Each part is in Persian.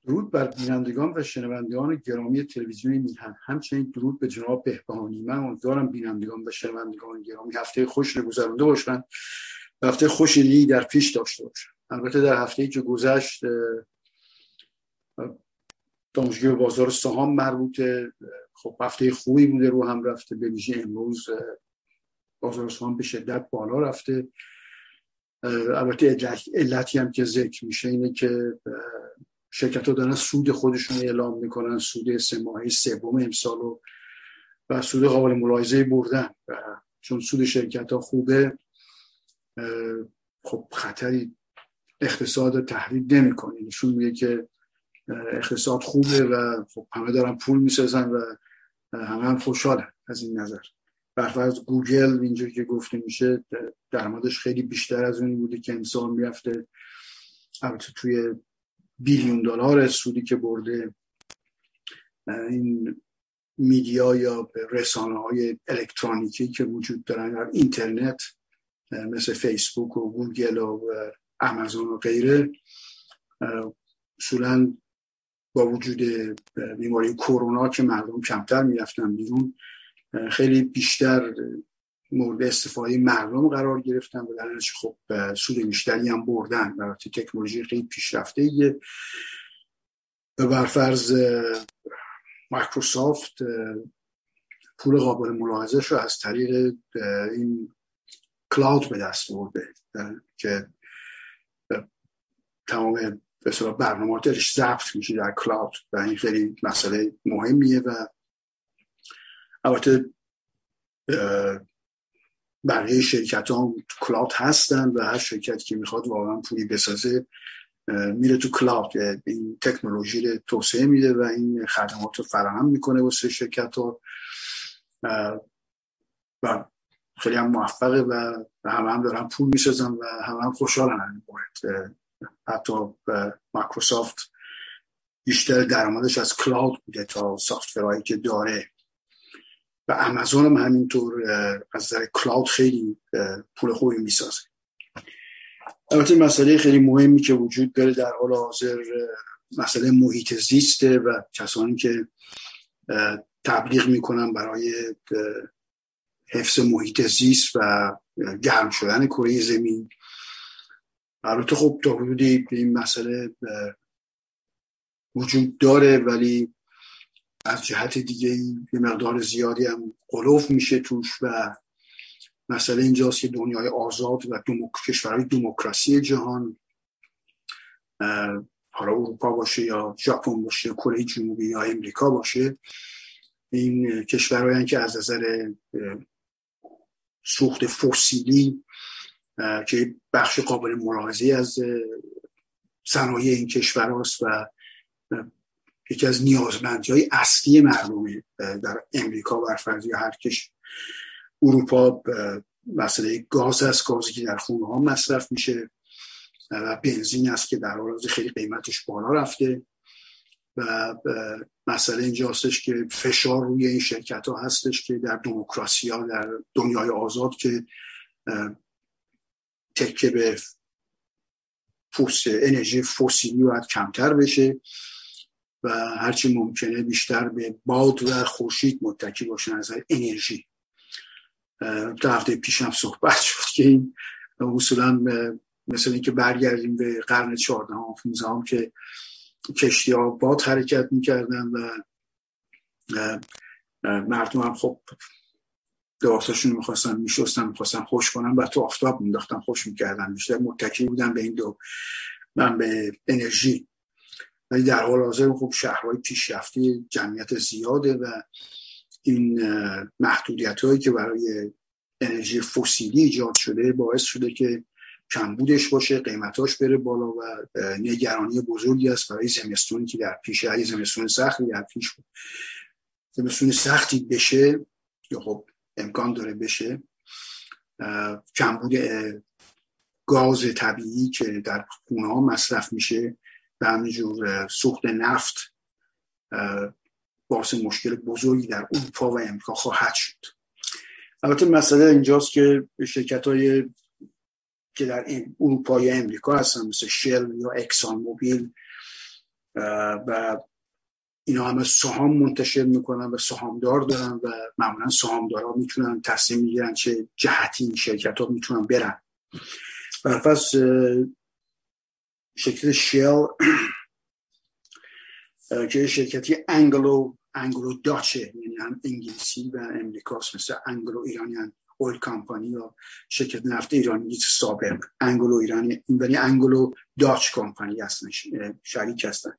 درود بر بینندگان و شنوندگان گرامی تلویزیون میهن، همچنین درود به جناب بهبهانی. من امیدوارم بینندگان و شنوندگان گرامی هفته خوش رو گذرونده باشن، هفته خوشی در پیش داشته باشن. البته در هفته‌ای که گذشت دانشگاه بازار سهام مربوطه، خب هفته خوبی بوده، رو هم رفته. به ویژه امروز بازار سهام به شدت بالا رفته. البته علتی هم که ذکر میشه اینه که شرکت‌ها دارن سود خودشون اعلام میکنن، سود 3 ماهه سوم امسال و سود قابل ملاحظه‌ای بردن. چون سود شرکت‌ها خوبه، خب خطری اقتصاد تهدید نمی‌کنه. نشون میده که اقتصاد خوبه و خب همه دارن پول میسازن و همه هم خوشحالن از این نظر. برفرض گوگل اینجوری که گفته میشه درآمدش خیلی بیشتر از اونی بوده که امسال میرفته، البته توی بیلیون دلار سودی که برده. این میدیا یا رسانه‌های الکترونیکی که وجود دارن در اینترنت مثل فیسبوک و گوگل و آمازون و غیره، اصولاً با وجود بیماری کرونا که مردم کمتر میرفتن بیرون، خیلی بیشتر مورد استفاده مردم قرار گرفتن و در نتیجه خب سود بیشتری هم بردن. البته تکنولوژی خیلی پیشرفته‌ایه. برفرض مایکروسافت پول قابل ملاحظه‌اش رو از طریق این کلاود به دست آورده که تمام به اصطلاح برنامه‌هاش ضبط میشه در کلاود و این خیلی مسئله مهمیه. و البته بقیه شرکت‌ها تو کلاود هستن و هر شرکتی که میخواد واقعا پولی بسازه میره تو کلاود، این تکنولوژی رو توسعه میده و این خدمات رو فراهم میکنه واسه شرکت‌ها و خیلی هم موفقه و همه دارن پول میسازن و همه خوشحالن از این مورد. حتی مایکروسافت بیشتر درآمدش از کلاود بوده تا سافت‌ورایی که داره و آمازون هم همینطور از نظر کلاود خیلی پول خوبی میسازه. البته مسئله خیلی مهمی که وجود داره در حال حاضر مسئله محیط زیسته و کسانی که تبلیغ میکنن برای حفظ محیط زیست و گرم شدن کره زمین. البته خب تا حدودی این مسئله وجود داره، ولی از جهت دیگه یه مقدار زیادی هم غلو میشه توش و مسئله اینجاست که دنیای آزاد و کشورهای دموکراسی جهان، حالا اروپا باشه یا ژاپن باشه، کره جنوبی یا امریکا باشه، این کشورهایی که از نظر سوخت فسیلی که بخش قابل ملاحظه‌ای از صنایع این کشور هست و یکی از نیازمندی‌های اصلی مردمه. در امریکا برفرض یا هر کشور، اروپا مسئله گاز است، گازی که در خونه ها مصرف میشه و بنزین است که در حال حاضر خیلی قیمتش بالا رفته و مسئله اینجاستش که فشار روی این شرکت ها هستش که در دموکراسی ها در دنیای آزاد که تکیه به انرژی فسیلی باید کمتر بشه و هرچی ممکنه بیشتر به باد و خورشید متکی باشن از انرژی. تا هفته پیش هم صحبت شد که این اصولا مثل این که برگردیم به قرن 14 و 15 هم که کشتی ها باد حرکت میکردن و مردم هم خب لباساشون میخواستن میخواستن خوش کنن و تو آفتاب مینداختن خوش میکردن، بیشتر متکی بودن به این دو به انرژی. ولی در حال حاضر خب شهرهای پیشرفته جمعیت زیاده و این محدودیت هایی که برای انرژی فسیلی ایجاد شده باعث شده که کمبودش باشه، قیمتاش بره بالا و نگرانی بزرگی است برای زمستونی که در پیشه. اگه زمستون سختی در پیش بود، زمستون سختی بشه یا خب امکان داره بشه، کمبود گاز طبیعی که در خونه ها مصرف میشه و همینجور سوخت نفت باعث مشکل بزرگی در اروپا و امریکا خواهد شد. البته مسئله اینجاست که شرکت‌های که در اروپا یا امریکا هستن مثل شل یا اکسان موبیل و اینا همه سهام منتشر میکنن و سهامدار دارن و معمولا سهامدارا میتونن تصمیم میگیرن چه جهتی این شرکت ها میتونن برن. برفرض شرکت شل که شرکتی انگلو داچه، یعنی هم انگلیسی و امریکاست، مثل انگلو ایرانیان اویل کمپانی یا شرکت نفت ایرانی سابق انگلو ایرانی، ولی انگلو داچ کمپانی هستن، شریک هستن.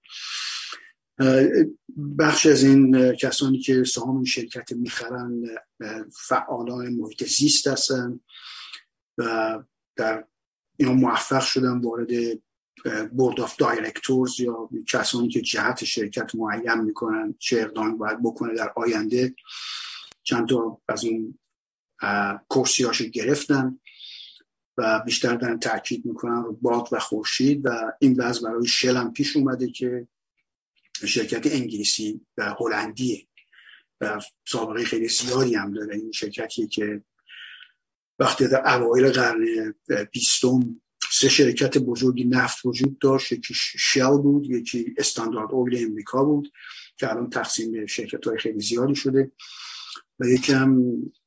بخش از این کسانی که سهام این شرکت میخرن فعالان محیط زیست هستن و در اینا موفق شدن وارد بورد آف دایرکتورز یا کسانی که جهت شرکت معین میکنن چه اقدامی باید بکنه در آینده. چند تا از اون کرسیاشو گرفتن و بیشتر دارن تاکید میکنن رو باد و خورشید و این وضع برای شل هم پیش اومده که شرکت انگلیسی و هلندیه و سابقه خیلی زیادی هم داره. این شرکتیه که وقتی در اوایل قرن 20 3 شرکت بزرگی نفت وجود داشت، یکی شل بود، یکی استاندارد اویل امریکا بود که الان تقسیم به شرکت‌های خیلی زیادی شده و یکی هم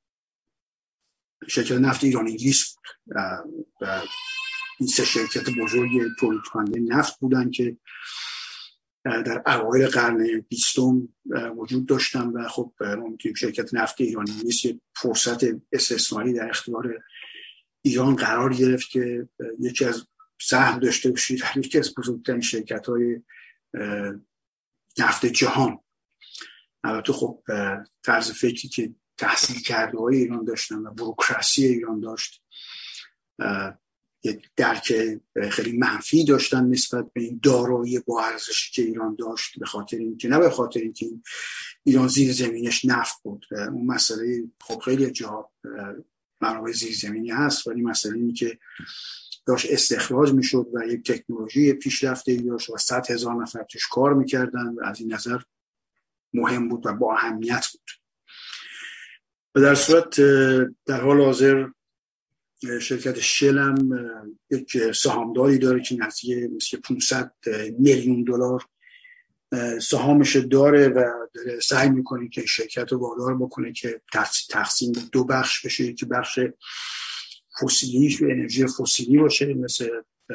شرکت نفت ایران انگلیس بود و این 3 شرکت بزرگ تولید کننده نفت بودن که در اوایل قرن 20 وجود داشتن و خب ممکن شرکت نفت ایران انگلیس فرصت استثماری در اختیار ایران قرار گرفت که یکی از سهم داشته باشید یکی از بزرگترین شرکت‌های نفت جهان. البته خب طرز فکری که تحصیل کرده های ایران داشتن و بوروکراسی ایران داشت یه درک خیلی منفی داشتن نسبت به این دارایی با ارزشی که ایران داشت، به خاطر اینکه نه به خاطر اینکه ایران زیر زمینش نفت بود. اون مسئله خب خیلی جا منابع زیر زمینی هست، ولی مسئله اینه که داشت استخراج میشد و یک تکنولوژی پیشرفته داشت و 100,000 نفر توش کار میکردن و از این نظر مهم بود و با اهمیت بود. و در صورت در حال حاضر شرکت شل هم یک سهامداری داره که نزدیک 500 میلیون دلار سهامش داره و داره سعی میکنه که شرکت رو وادار بکنه که تقسیم 2 بخش بشه، که بخش فسیلی و انرژی فسیلی باشه مثل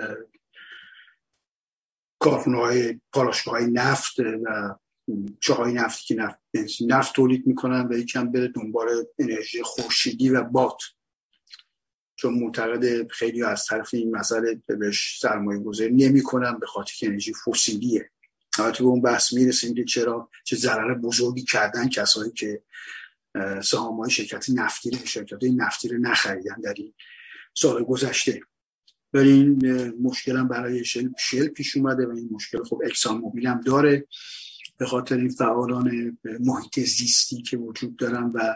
کارخانه‌های پالایشگاه‌های نفت و چاهای نفتی که نفت تولید میکنن و یکم بره دنبال انرژی خورشیدی و باد، چون معتقد خیلی از طرف این مسئله بهش سرمایه گذاری نمی کنن به خاطر که انرژی فسیلیه. البته به اون بحث میرسیم که چه ضرر بزرگی کردن کسایی که سهام‌های شرکت نفتی رو نخریدن در این سال گذشته. ولی این مشکل هم برای شل پیش اومده و این مشکل خب اکسان موبیل هم داره به خاطر این فعالان محیط زیستی که وجود دارن و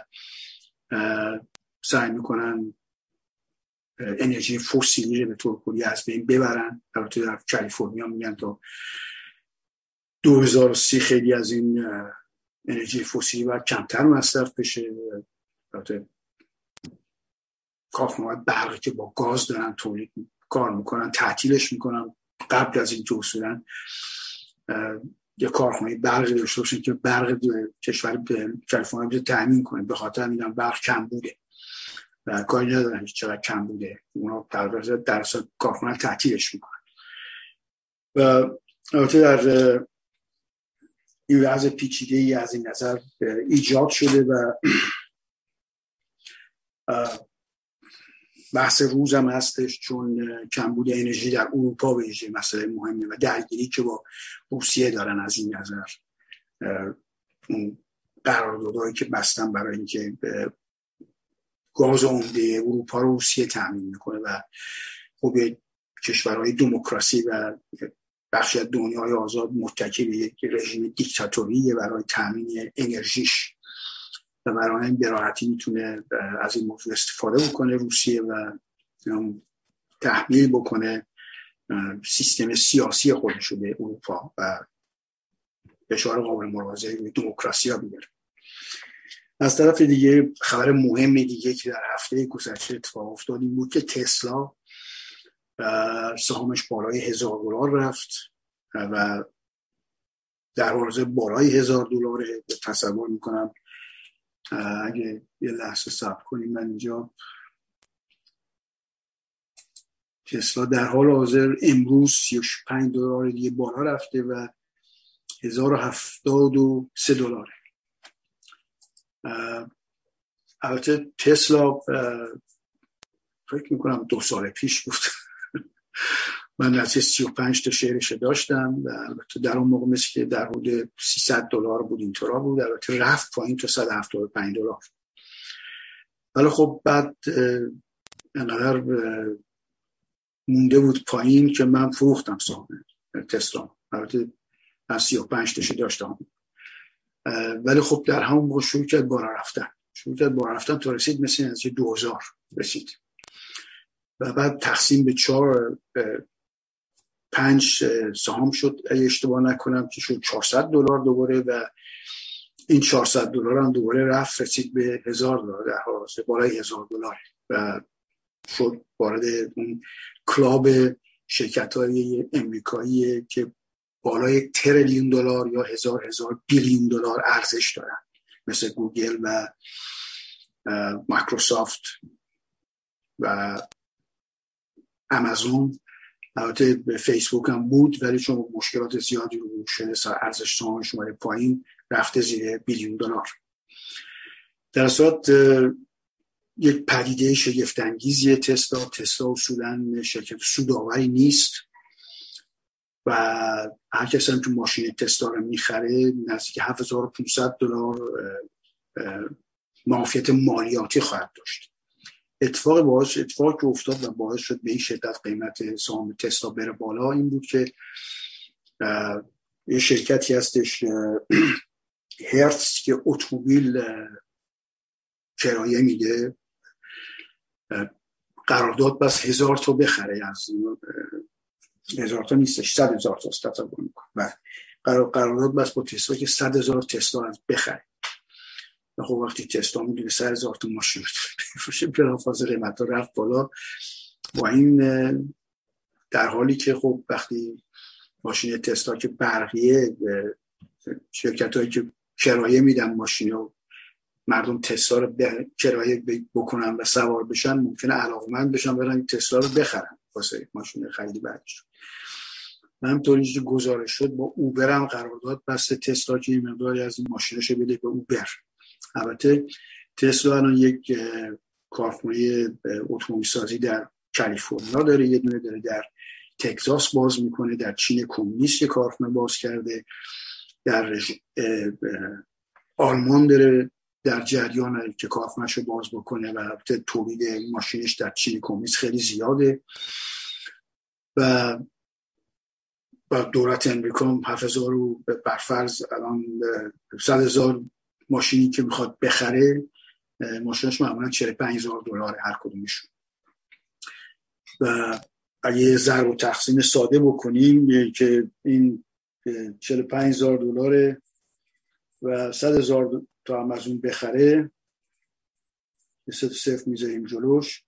سعی میکنن انرژی فسیلی رو به طور کلی از بین ببرن. البته در کالیفرنیا میگن تا 2030 خیلی از این انرژی فسیلی باید کمتر مصرف بشه. البته کارخانه‌های برقی که با گاز دارن تولید کار میکنن تعطیلش میکنن قبل از این که اصولا یه کارخانه برقی داشته باشن که برق کشور کالیفرنیا رو تامین کنه. به خاطر میگم برق کم بوده و کاری ندارن که چقدر کم بوده، اونا در اصل کارخانه تعطیلش میکنن. و البته در این وضع پیچیده‌ای از این نظر ایجاد شده و بحث روز هم هستش، چون کمبود انرژی در اروپا به ویژه مسئله مهمه و درگیری که با روسیه دارن از این نظر. اون قراردادهایی که بستن برای اینکه گاز عمده اروپا رو روسیه تامین میکنه و خب کشورهای دموکراسی و بخشی از دنیای آزاد متکی به یک رژیم دیکتاتوری برای تامین انرژیش و برای این براحتی میتونه از این موضوع استفاده بکنه روسیه و تحمیل بکنه سیستم سیاسی خودش رو به اروپا و فشار قابل ملاحظه‌ای روی دموکراسی ها بیاره. از طرف دیگه خبر مهم دیگه که در هفته گذشته اتفاق افتاد این بود که تسلا سهامش بالای $1,000 رفت و در حال بالای $1000. تصور میکنم اگه یه لحظه صبر کنیم، من اینجا تسلا در حال حاضر امروز $35 دیگه بالا رفته و $1073. البته تسلا فکر میکنم 2 سال پیش بود من نزدیک 35 تا شیرش داشتم و البته در اون موقع مثل که در حدود $300 بود، اینطورا بود. البته رفت پایین تا $175. ولی خب بعد انقدر مونده بود پایین که من فروختم سهام تسلا. البته من 35 تاش داشتم، ولی خب در همون موقع شروع کرد بالا رفتن تا رسید مثل از 2000 رسید و بعد تقسیم به 5 سهام شد اگه اشتباه نکنم که شد $400 دوباره و این $400 هم دوباره رفت رسید به $1000 در حال بالای $1000 و شد وارد اون کلاب شرکت‌های امریکایی که بالای $1,000,000,000 یا هزار بیلیون دلار ارزش دارن، مثل گوگل و مایکروسافت و آمازون. البته به فیسبوک هم بود ولی چون مشکلات زیادی رو شده ارزش سهامش اومده پایین، رفته زیر $1,000,000,000. در صورت یک پدیده شگفت انگیزی تسلا اصولاً شرکت سودآوری نیست و هر کسی هم که ماشین تسلا رو میخره نزدیک $7,500 معافیت مالیاتی خواهد داشت. اتفاق که افتاد و باعث شد به این شدت قیمت سهام تسلا بره بالا این بود که یه شرکتی هستش هرتز که اتومبیل کرایه میده، قرارداد بس 1000 تا بخره، از 1000 تا نیستش 100,000 تا تصور میکنم و قرارداد بس با تسلا که 100,000 تسلا از بخره. و خب وقتی تسلا میدونه 100,000 تا ماشین بفروشه بلافاصله قیمت ها رفت بالا. با این در حالی که خب وقتی ماشین تسلا که برقیه، شرکت هایی که کرایه میدن ماشین ها، مردم تسلا رو کرایه بکنن و سوار بشن، ممکنه علاقمند بشن برن تسلا رو بخرن واسه ماشین خرید بعدش. و همطوری که گزارش شد با اوبر هم قرارداد بسته تسلا که این مقداری از این ماشیناشو بده به اوبر. البته تسلا الان یک کارخونه اتومبیل سازی در کالیفرنیا داره، یه دونه داره در تگزاس باز میکنه، در چین کمونیست کارخونه باز کرده، در آلمان داره در جریان که کارخونه‌شو باز بکنه و البته تولید ماشینش در چین کمونیست خیلی زیاده و دولت امریکا هم 7,000 برفرض الان 100,000 ماشینی که میخواد بخره ماشینش معمولا $45,000 هر کدومشون. و اگه ضرب و تقسیم ساده بکنیم که این $45,000 و 100,000 تا هم از اون بخره، یه صفر میذاریم جلوش،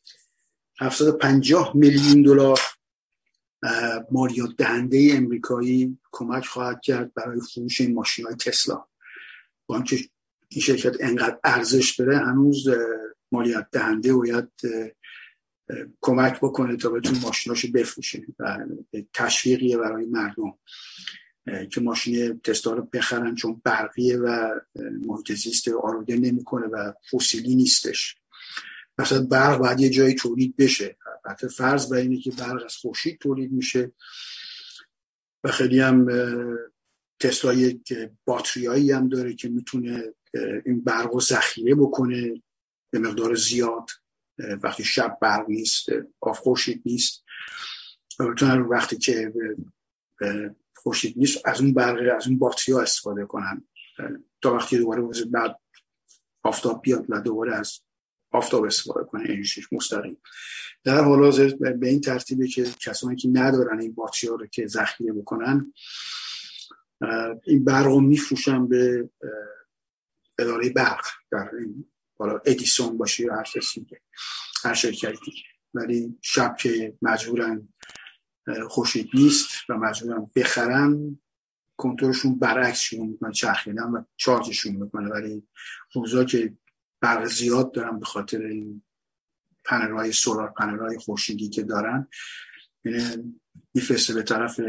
$750 میلیون مالیات دهنده امریکایی کمک خواهد کرد برای فروش این ماشین‌های تسلا. با اینکه این شرکت انقدر ارزش بره، هنوز مالیات دهنده باید کمک بکنه تا بتون ماشیناشو بفروشه و تشویقیه برای مردم که ماشین تسلا رو بخرن، چون برقیه و محیط زیست آلوده نمیکنه و فسیلی نیستش. مثلا برق باید یه جایی تولید بشه. البته فرض بر اینه که برق از خورشید تولید میشه و خیلی هم تسلا یک باتریایی هم داره که میتونه این برق رو ذخیره بکنه به مقدار زیاد وقتی شب برق نیست، خورشید نیست، و بتونن وقتی که خورشید نیست از اون برق، از اون باتری‌ها استفاده کنن تا وقتی دوباره بعد آفتاب بیاد و دوباره از آفتاب استفاده کنن انرژیش مستقیم. در حال حاضر به این ترتیبه که کسانی که ندارن این باتری‌ها رو که ذخیره بکنن، این برق رو میفروشن به اداره برق، در این بالا ادیسون باشه یا هر شرکتی، ولی شب که مجبورن خورشید نیست و مجبورن بخرن کنترلشون برعکس شروع میکنه چرخیدن و چارجشون میکنه. ولی روزا که برق زیاد دارن به خاطر این پنل‌های سولار، پنل‌های خورشیدی که دارن، میفرسته به طرف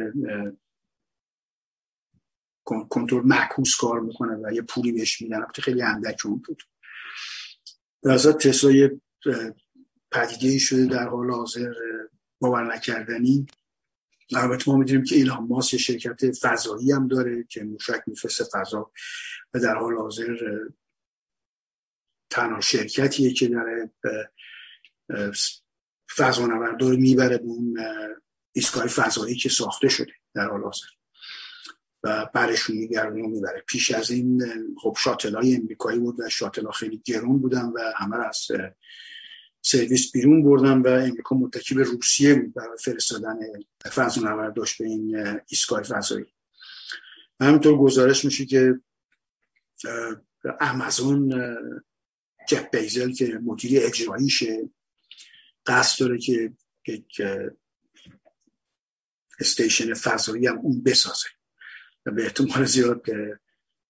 کنترل معکوس کار میکنه و یه پولی بهش میدن. البته خیلی اندک اون بود. در اصل تسلا یه پدیده‌ای شده در حال حاضر باور نکردنی. البته ما میدونیم که ایلان ماسک شرکت فضایی هم داره که موشک میفرسته فضا و در حال حاضر تنها شرکتیه که داره فضانوردار میبره به اون ایستگاه فضایی که ساخته شده در حال حاضر و برشون میگردونه میبره. پیش از این خب شاتل‌های امریکایی بود و شاتل‌ها خیلی گرون بودن و همه را از سرویس بیرون بردن و امریکا متکی به روسیه بود برای فرستادن فضانورداش به این ایستگاه فضایی. همینطور گزارش میشه که آمازون جف بیزل که مدیر اجراییشه قصد داره که یک استیشن فضایی هم اون بسازه و به احتمال زیاد که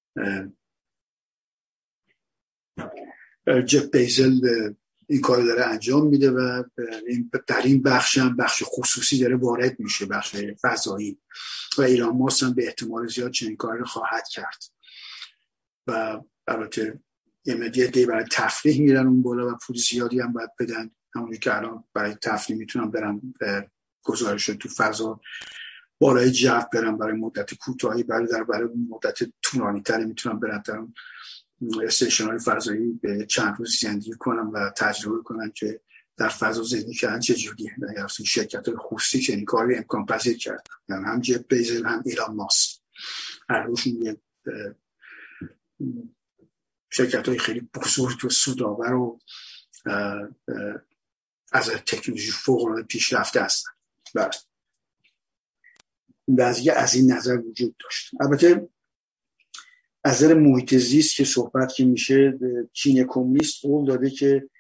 جف بیزل این کار داره انجام میده و در این بخش هم بخش خصوصی داره وارد میشه، بخش فضایی، و ایلان ماسک هم به احتمال زیاد چنین کاری رو خواهد کرد و البته یه مدیه برای تفریح میرن اون بالا و پول زیادی هم باید بدن. همونی که الان برای تفریح میتونن برن گزارش تو فضا بالای جو برن برای مدت کوتاهی، برای مدت طولانی تری میتونن برن در استیشن های فضایی به چند روز زندگی کنن و تجربه کنن که در فضا زندگی کردن چجوریه. یعنی شرکت های خصوصی چنین کاری امکان پذیر کردن، یعنی هم جف بیزل هم ایلان ماسک، هر روشون یه شرکت های خیلی بزرگ و سودآور و از تکنولوژی فوق العاده پیشرفته هستن. بله وضعیت از این نظر وجود داشت. البته از نظر محیط زیست که صحبت که میشه، چین کمونیست قول داده که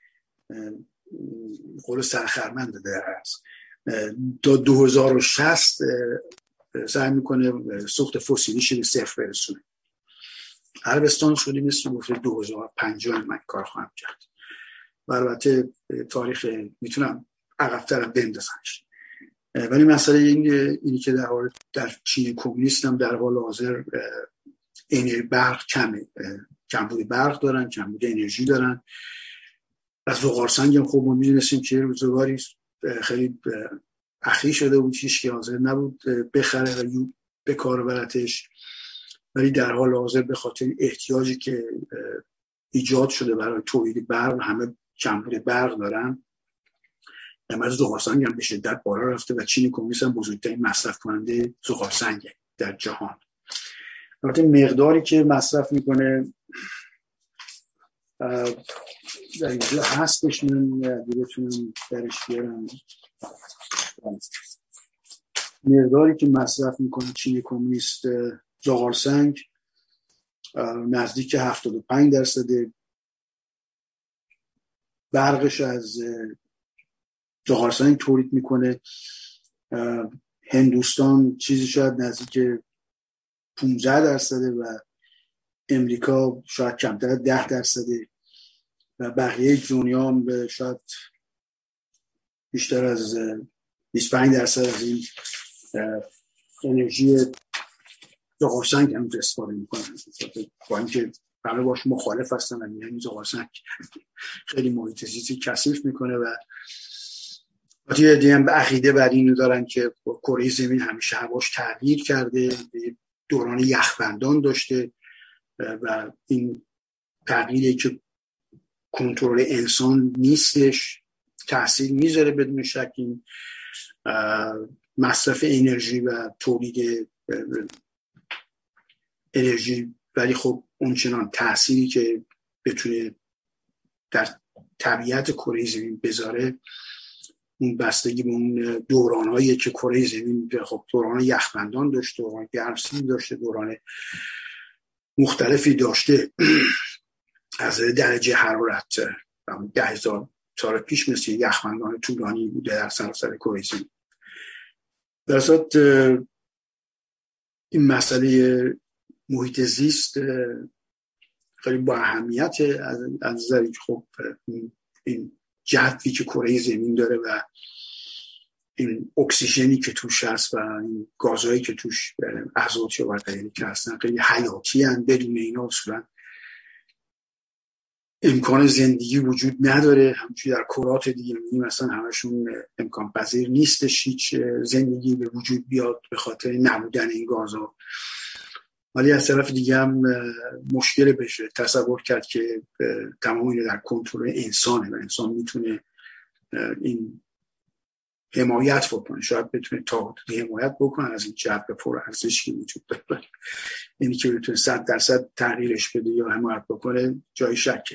قول سرخرمند داده هست تا 2060 سعی میکنه سوخت فسیلیش به صفر برسونه. عربستان شده مثل گفته 2050 من کار خواهم کرد و البته تاریخ میتونم عقب‌ترم بندازنش. ولی مسئله اینی که در چین کمونیست هم در حال حاضر انرژی برق کمه، کمبود برق دارن، کمبود انرژی دارن. از زغالسنگ هم خب ما میدونستیم که روزگاری خیلی اخی شده بود، هیچ که حاضر نبود بخره و به کار برتش، ولی در حال حاضر به خاطر احتیاجی که ایجاد شده برای تولید برق همه کمبود برق دارن، قیمت زغالسنگ هم به شدت بالا رفته و چین کمونیست هم بزرگترین مصرف کننده زغالسنگ در جهان. البته مقداری که مصرف میکنه در اینجا هستش، من بتونم درش بیارم. مقداری که مصرف میکنه چین کمونیست زغالسنگ نزدیک 75%، برقش از زغالسنگ تولید میکنه. هندوستان چیزی شاید نزدیک 15% و امریکا شاید کمتر 10% و بقیه دنیا هم شاید بیشتر از 25% از این انرژی زغالسنگ هم استفاده میکنن. با اینکه همه باش مخالف هستن و میگن زغالسنگ خیلی محیط زیستی کثیف میکنه و یه دیگه هم به عقیده بر اینو دارن که کره زمین همیشه هواش تغییر کرده، دوران یخبندان داشته و این تغییری که کنترل انسان نیستش تأثیر میذاره بدون شک این مصرف انرژی و تولید انرژی، ولی خب اونچنان تأثیری که بتونه در طبیعت کره زمین بذاره اون بستگی به اون دورانهایی که کره زمین خب دوران یخبندان داشته، دوران گرمسیر داشته، دوران مختلفی داشته از درجه حرارت 10,000 سال پیش مثل یخبندان طولانی بوده در سراسر کره زمین. در اصل این مسئله محیط زیست خیلی با اهمیت از نظری که خب این جوی که کره زمین داره و این اکسیژنی که توش هست و این گازهایی که توش ازوت و غیره که هستن خیلی حیاتی هستند. بدون اینا اصولا امکان زندگی وجود نداره. همچنین در کرات دیگه می‌بینیم مثلا همشون امکان پذیر نیستش هیچ زندگی به وجود بیاد به خاطر نبودن این گازها. ولی از طرف دیگه هم مشکل بشه تصور کرد که تمام اینو در کنترل انسانه و انسان میتونه این حمایت بکنه، شاید بتونه تا حدودی حمایت بکنه از این جبه پرارزش که وجود داره. اینی که بتونه 100% تغییرش بده یا حمایت بکنه جای شکه.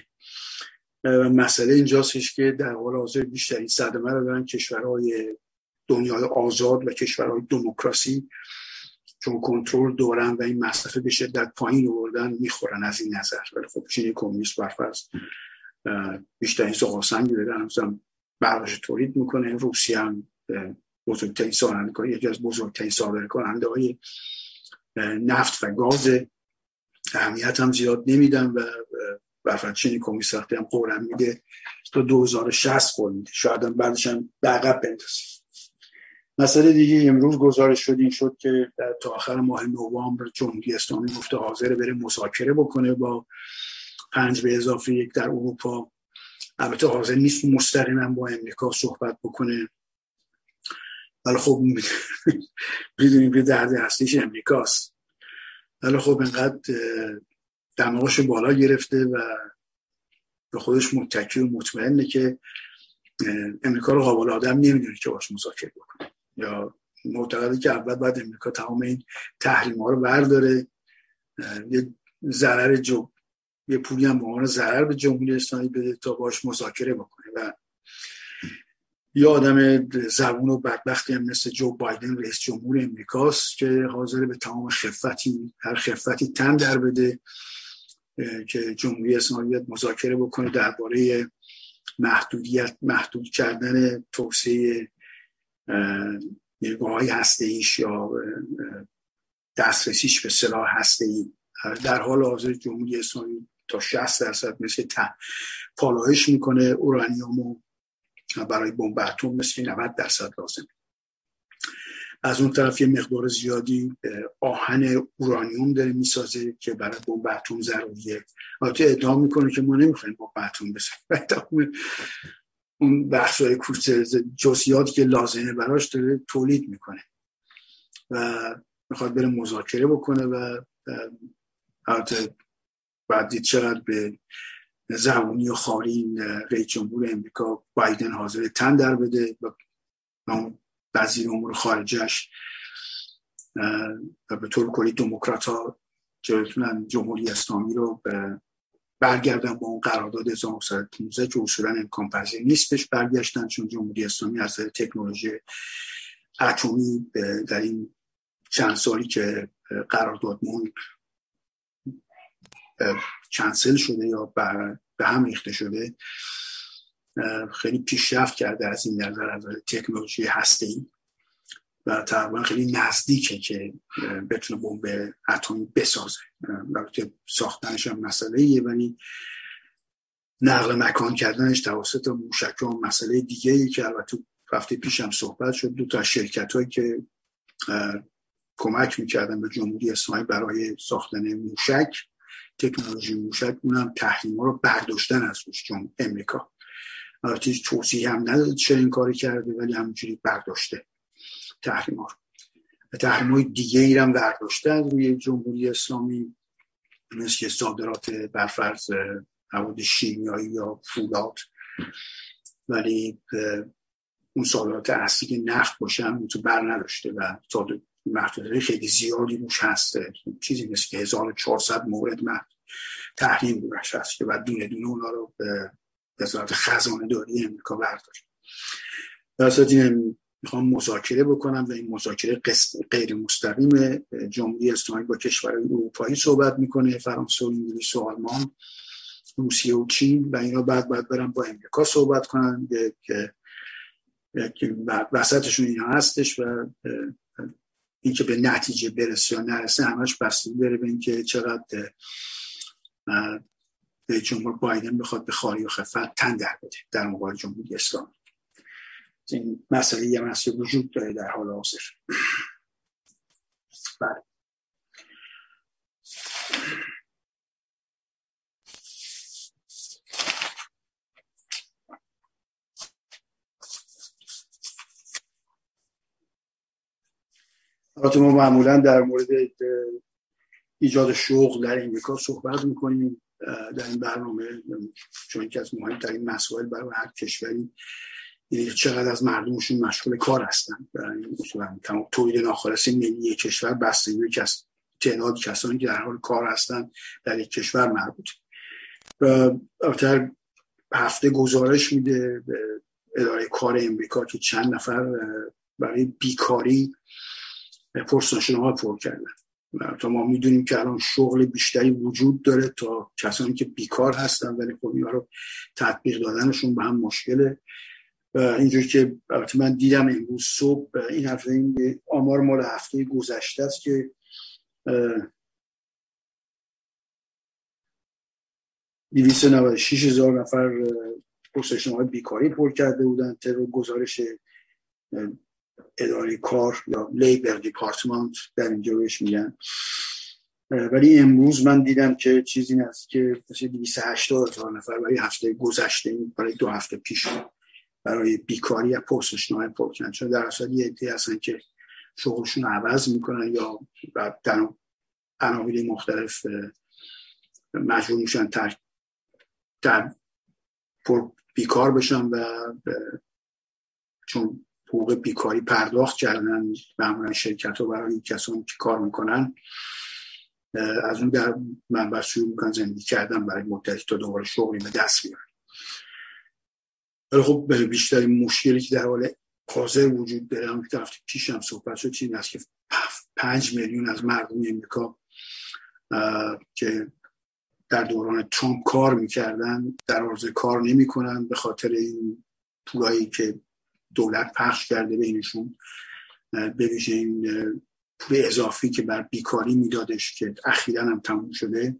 مسئله اینجاستش که در حال حاضر بیشترین صدمه رو دارن کشورهای دنیای آزاد و کشورهای دموکراسی، چون کنترل دارن و این مصرف به شدت پایین آوردن میخورن از این نظر. ولی خب چین کمونیست برفرض بیشترین سوغاسنگی دارن، همزن برقش تولید میکنه. روسیه هم بزرگترین صادرکننده، یکی از بزرگترین صادرکننده های نفت و گاز، اهمیت هم زیاد نمیدن و برفرض چین کمونیست وقتی هم قولم میده تا 2060 قول میده، شاید هم بعدش هم به عقب بندازه. مسئله دیگه امروز گزارش شد که تا آخر ماه نوامبر جمهوری اسلامی گفته حاضر بره مذاکره بکنه با 5+1 در اروپا. البته حاضر نیست مستقیما با امریکا صحبت بکنه، ولی خب میدونیم که درد اصلیش امریکاست. ولی خب اینقدر دماغش بالا گرفته و به خودش متکی و مطمئنه که امریکا رو قابل آدم نمیدونه که باش مذاکره بکنه، یا معتقده که اول باید امریکا تمام این تحریم‌ها رو برداره، یه ضرر یه پولی هم به عنوان ضرر به جمهوری اسلامی بده تا باش مذاکره بکنه. و یه آدم زبون و بدبختی هم مثل جو بایدن رئیس جمهور امریکاست که حاضر به تمام هر خفتی تن در بده که جمهوری اسلامی مذاکره بکنه درباره محدود کردن توسعه نیروهای هسته‌ایش یا دسترسیش به سلاح هسته‌ای. در حال حاضر جمهوری اسلامی تا 60% مثل پالایش میکنه اورانیومو برای بمب اتم مثل 90% لازمه. از اون طرف یه مقدار زیادی آهن اورانیوم داره میسازه که برای بمب اتم ضروریه. البته ادعا میکنه که ما نمیخوایم بمب اتم بسازیم، اون بخشای جزئیاتی که لازمه براش داره تولید میکنه و میخواد بره مذاکره بکنه. و البته بعد دید چقدر به زبونی و خاری رئیس جمهور امریکا بایدن حاضر تن در بده و وزیر امور خارجه‌اش و به طور کلی دموکرات‌ها که بتونن جمهوری اسلامی رو برگردن با اون قرارداد 1915 که اصولا امکان پذیر نیستش برگشتن، چون جمهوری اسلامی از تکنولوژی اتمی در این چند سالی که قراردادمون کنسل شده یا به هم ریخته شده خیلی پیشرفت کرده از این نظر، از تکنولوژی هسته‌ای و تقریبا خیلی نزدیکه که بتونه بمب اتمی بسازه. البته ساختنش هم مسئله‌ایه ولی نقل مکان کردنش توسط موشک‌ها مسئله دیگه‌ای که البته هفته پیش هم صحبت شد. دو تا شرکت‌هایی که کمک می‌کردن به جمهوری اسلامی برای ساختن موشک، تکنولوژی موشک، اونم تحریم‌ها رو برداشتن از روش، چون امریکا البته توضیح هم نداد چرا این کاری کرده ولی همینجوری برداشته تحریم‌ها رو. تحریم‌های دیگه‌ای هم برداشته از روی جمهوری اسلامی، مثل صادرات برفرض مواد شیمیایی یا فولاد، ولی اون صادرات اصلی که نفت باشه هم تو بر نداشته و محدودیت خیلی زیادی روش هسته، چیزی مثل که 1400 مورد تحریم روش هست که بعد دونه دونه اونا رو به وزارت خزانه داری امریکا برداشت. در صورتی میخوام مذاکره بکنم و این مذاکره غیر مستقیم جمهوری اسلامی با کشورهای اروپایی صحبت میکنه، فرانسه و انگلیس و آلمان، روسیه و چین، و اینا بعد برن با امریکا صحبت کنن که وسطشون اینا هستش و اینکه به نتیجه برسه یا نرسه همش بستگی داره به اینکه چقدر جمهور بایدن بخواد به خاری و خفت تن در بده در مقابل جمهوری اسلامی. این مسئله یه مسئله وجود داره در حال حاضر. بله. البته ما معمولا در مورد ایجاد شغل در امریکا صحبت میکنیم در این برنامه، چون که از مهمترین مسائل برای هر کشوری یعنی چقدر از مردمشون مشغول کار هستن. مثلا تمام تولید ناخالص ملی کشور بستگی به تعداد کسانی که در حال کار هستن در یک کشور مربوط. و البته هفته گزارش میده به اداره کار امریکا که چند نفر برای بیکاری پرسشنامه پر کردن. تا ما میدونیم که الان شغل بیشتری وجود داره تا کسانی که بیکار هستن، ولی خب اینا رو تطبیق دادنشون به هم مشکله. اینجوری که من دیدم امروز صبح این هفته، این آمار مال هفته گذشته است که 296,000 نفر پرسشنامه بیکاری پر کرده بودن طبق گزارش اداره کار یا لیبر دیپارتمنت در اینجا بهش میگن. ولی امروز من دیدم که چیزی نزدیک که 280,000 نفر برای هفته گذشته، برای 2 هفته پیش برای بیکاری پرسشنامه پر کردن. چون در اصل یه عده هستن که شغلشون رو عوض میکنن یا در عناوین مختلف مجبور میشن بیکار بشن و چون حقوق بیکاری پرداخت کردن معمولا شرکت ها برای کسانی که کار میکنن از اون در منبع شروع میکنن زندگی کردن برای مدتی تا دوباره شغلی به دست بیارن. ولی خب بیشترین مشکلی که در حال حاضر وجود داره، همون که هفته پیش هم صحبت شد، این است که 5 میلیون از مردم امریکا که در دوران ترامپ کار میکردن در حال کار نمیکنن به خاطر این پولایی که دولت پخش کرده بینشون، به ویژه این پول اضافی که بر بیکاری میدادش که اخیراً هم تموم شده،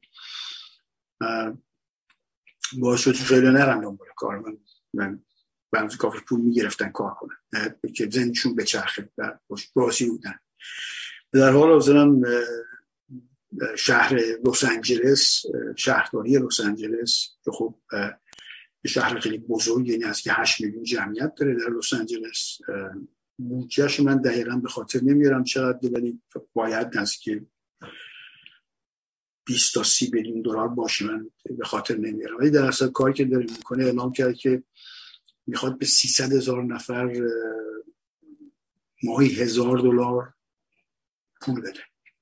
باعث شد خیلی نرن دنبال کار و بعضی کافی پول میگرفتن کار کنن که زندگیشون بچرخه و راضی بودن. در حال حاضرم شهر لس آنجلس، شهرداری لس آنجلس که خب شهر خیلی بزرگی، یعنی از که 8 میلیون جمعیت داره در لس آنجلس، بودجه‌اش من دقیقاً به خاطر نمیارم چقدر، ولی باید نزدیک 20 تا 30 میلیون دلار باشه، من به خاطر نمیارم. ولی در اصل کاری که داره میکنه اعلام کرد که میخواد به 300,000 نفر ماهی $1,000 پول بده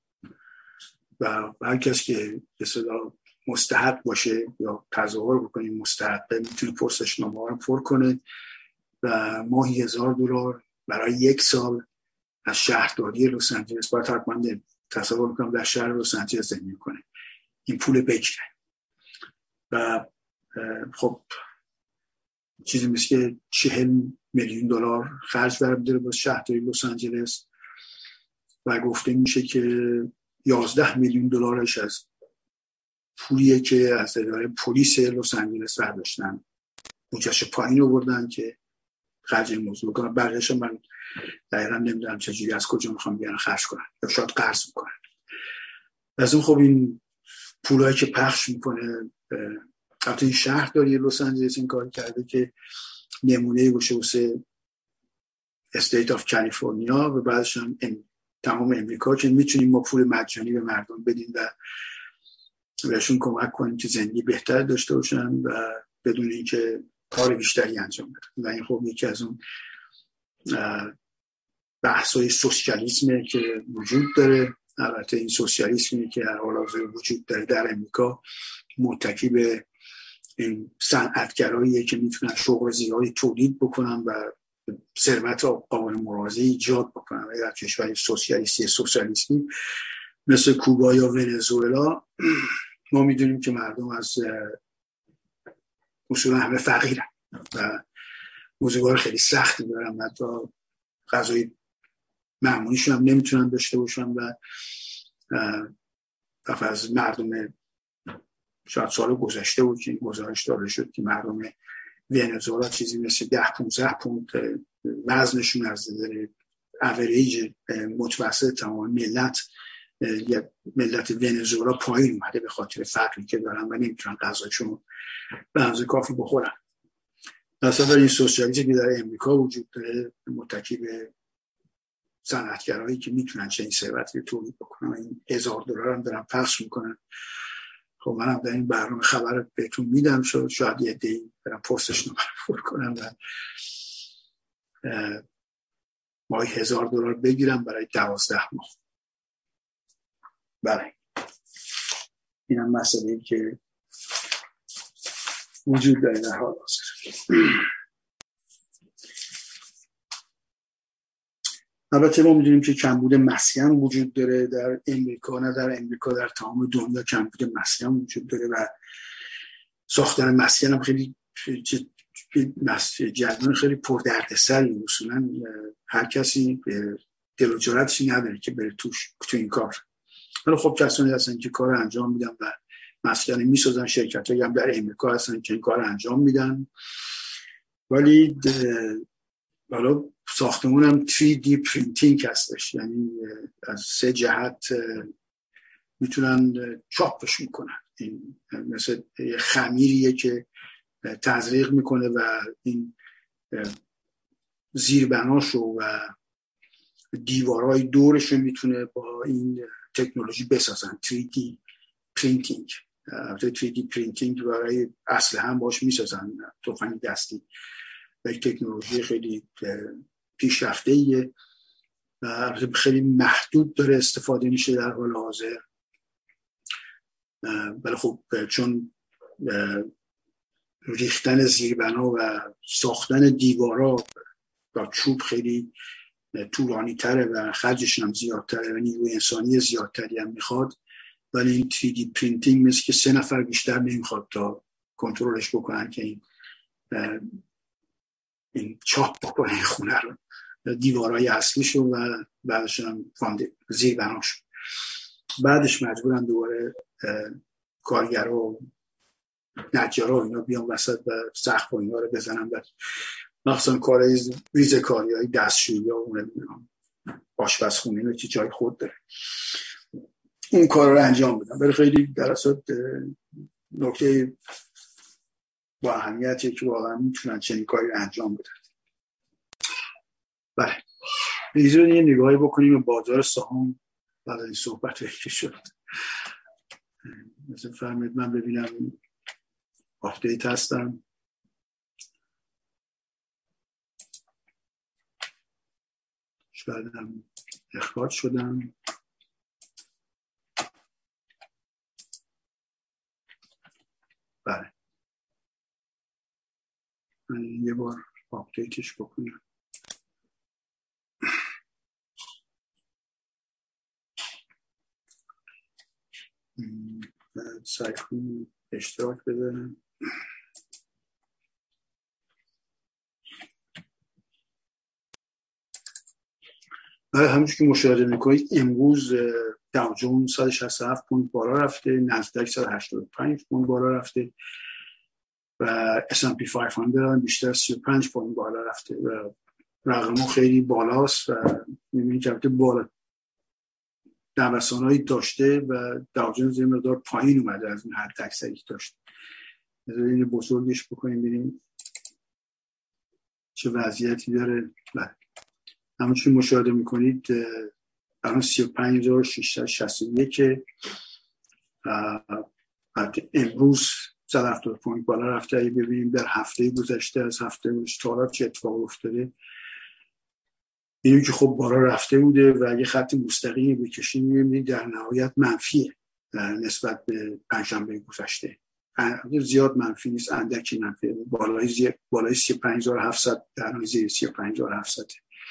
و هر کس که به صدا مستحق باشه یا تظاهر بکنه مستحقه میتونه پرسشنامه رو پر کنه و ماهی $1,000 برای 1 سال از شهرداری لس آنجلس، باید حتما تصور میکنم در شهر لس آنجلس زندگی کنه، این پول بگیره. و خب چیزی مثل که 40 میلیون دلار خرج برمی‌داره با شهرداری لس آنجلس و گفته میشه که 11 میلیون دلارش از پولیه که از اداره پلیس لس آنجلس برداشتن، بودجه‌اش پایین آوردن که خرج این موضوع کنن. بقیه‌اش من دقیقاً نمیدونم چجوری از کجا میخوام بیان خرج کنن یا شاید قرض میکنن. از اون خب این پولایی که پخش میکنه، البته این شهرداری لس آنجلس این کار کرده که نمونه باشه واسه استیت آف کالیفرنیا و بعدش هم تمام امریکا که میتونیم ما پول مجانی به مردم بدیم و بهشون کمک کنیم که زندگی بهتر داشته باشن و بدون اینکه کار بیشتری انجام بدن. و این خب یکی از اون بحث‌های سوسیالیسمه که وجود داره. البته این سوسیالیسمی که در حال حاضر وجود داره در امریکا متکی به این صنعتگراییه که میتونن شغل زیادی تولید بکنن و ثروت قابل ملاحظه ایجاد بکنن. در کشور سوسیالیستی مثل کوبا یا ونزوئلا ما میدونیم که مردم از اصولا همه فقیرن و روزگار خیلی سختی دارن، حتی غذای معمولیشون هم نمیتونن داشته باشن و از مردم شاید سال گذشته بود که گزارش داده شد که مردم ونزوئلا چیزی مثل 10-15 پوند وزنشون از نظر اوریج متوسط تمام ملت ونزوئلا پایین اومده به خاطر فقری که دارن و نمیتونن غذاشون به اندازه کافی بخورن. مثلا این سوسیالیسمی که در امریکا وجود داره متکی به صنعتگرایی که میتونن چنین ثروتی رو تولید بکنن، این $1000 هم دارن پخش میکنن. خب منم در این برنامه خبر بهتون میدم، شاید یه عده‌ای برن پستش نمره پر کنن و ماهی $1000 بگیرم برای 12 ماه. بله این هم مسئله‌ای که وجود داره در حال حاضر. البته ما میدونیم که کمبود مسکن وجود داره در امریکا، نه در امریکا، در تمام دنیا کمبود مسکن وجود داره و ساختن مسکن هم خیلی جریان خیلی پردردسری. اصولا هر کسی دل و جرأتشی نداره که بره تو این کار. ولی خب کسانی هستن که کار انجام میدن و مسکن میسازن، شرکتایی هم در امریکا هستن که این کار انجام میدن. ولی حالا ساختمون هم 3D پرینتینگ هستش، یعنی از 3 جهت میتونن چاپش میکنن. این مثل خمیریه که تزریق میکنه و این زیربناشو و دیوارهای دورشو میتونه با این تکنولوژی بسازن. 3D پرینتینگ، 3D پرینتینگ برای اسلحه هم باش میسازن، تفنگ دستی. یک تکنولوژی خیلی پیشرفته‌ایه و خیلی محدود داره استفاده میشه در حال حاضر. ولی خب چون ریختن زیربنا و ساختن دیوارا با چوب خیلی طولانی تره و خرجش هم زیادتره و نیروی انسانی زیادتری هم میخواد، ولی این 3D پرینتینگ مثل که 3 نفر بیشتر نمیخواد تا کنترلش بکنن که این چاپ بکنه این خونه رو، دیوارای اصلیشو و بعدش هم زیربناشو. بعدش مجبورن دوباره کارگرها و نجارا و اینا بیان وسط و سقف و اینا رو بزنن و مخصوصا کارهای ریزکاری های دستشویی ها و آشپزخونه اینا که جای خود داره اون کار رو انجام بدن. ولی خیلی در اصل نکته با اهمیتیه که واقعا میتونن چنین کاری رو انجام بدن. بله ایزون یه نگاهی بکنیم به بازار سهام بعد از این صحبت که شد. مثل فرمید من ببینم آپدیت هستم. شاید هم اخراج شدم. بله من یه بار آپدیتش بکنم. سعی کنم اشتراک بزنم. همونجور که مشاهده میکنید امروز داو جونز 167 پوند بالا رفته، نزدک 185 پوند بالا رفته و S&P 500 بیشتر 35 پوند بالا رفته و رقم خیلی بالاست و میبینید که بالا نوسانهایی داشته و داو جونز یه مقدار پایین اومده از اون حد اکثری داشته. این بزرگش بکنیم ببینیم چه وضعیتی داره. همونجور مشاهده میکنید الان 35661 امروز 170 پوینت بالا رفته. اگه ببینیم در هفته گذشته از هفته گذشته چه اتفاق افتاده اینو که خب بالا رفته بوده و اگه خط مستقیمی بکشیم میبینید در نهایت منفیه نسبت به پنجشنبه گذشته. زیاد منفی نیست، اندکی منفی. بالای 35700 در نزدیک 35700.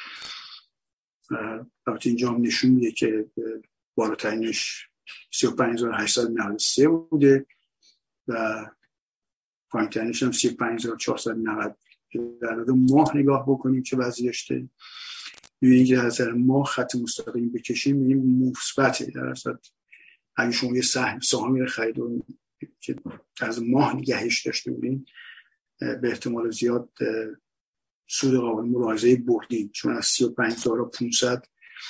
البته اینجا هم نشون میده که بالاترینش 35893 بوده و پایین‌ترینش هم 35490. در مورد ماه نگاه بکنیم چه وضعیته. اینکه از ما خط مستقیم بکشیم این مثبته. در اصل اگه شما یه سهمی رو خریدون که از ماه نگهش داشته بودین به احتمال زیاد سود قابل ملاحظه بردین، چون از 35,500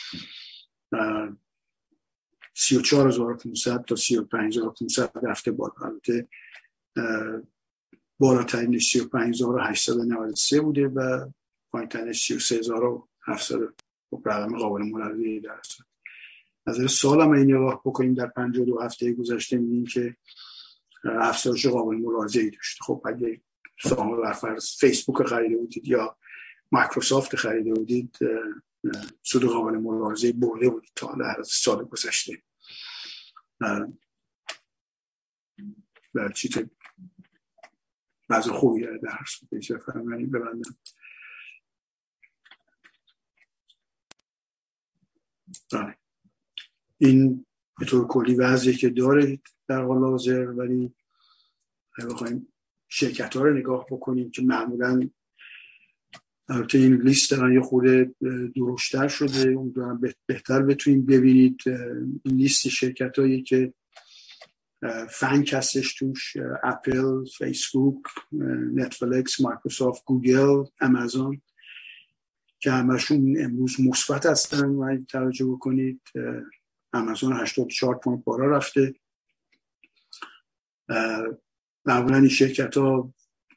34,500 تا 35,500 رفته بالا. البته بالاترینش 35,893 بوده و پایین‌ترینش 33,700. رقم قابل ملاحظه‌ای در اصل. از سال هم این نگاه بکنیم در 52 هفته گذشته می‌بینیم که افزایش قابل ملاحظه‌ای داشته. خب اگه سهام بر فرض فیسبوک خریده بودید یا مایکروسافت خریده بودید سود قابل ملاحظه‌ای برده بودید تا در سال گذشته. و چیز بعضی خوبی در هر پیش فرمانی ببندم. این به طور کلی وضعی که داره در حال حاضر، ولی بخوایم شرکت ها رو نگاه بکنیم که معمولاً البته این لیست دارن یه خورده درشتر شده، امیدوارم بهتر بتونیم ببینید. این لیست شرکت هایی که فنک هستش توش، اپل، فیسبوک، نتفلیکس، مایکروسافت، گوگل، آمازون که همشون امروز مثبت هستن. و توجه بکنید آمازون 84 پوینت بالا رفته. معمولا این شرکت ها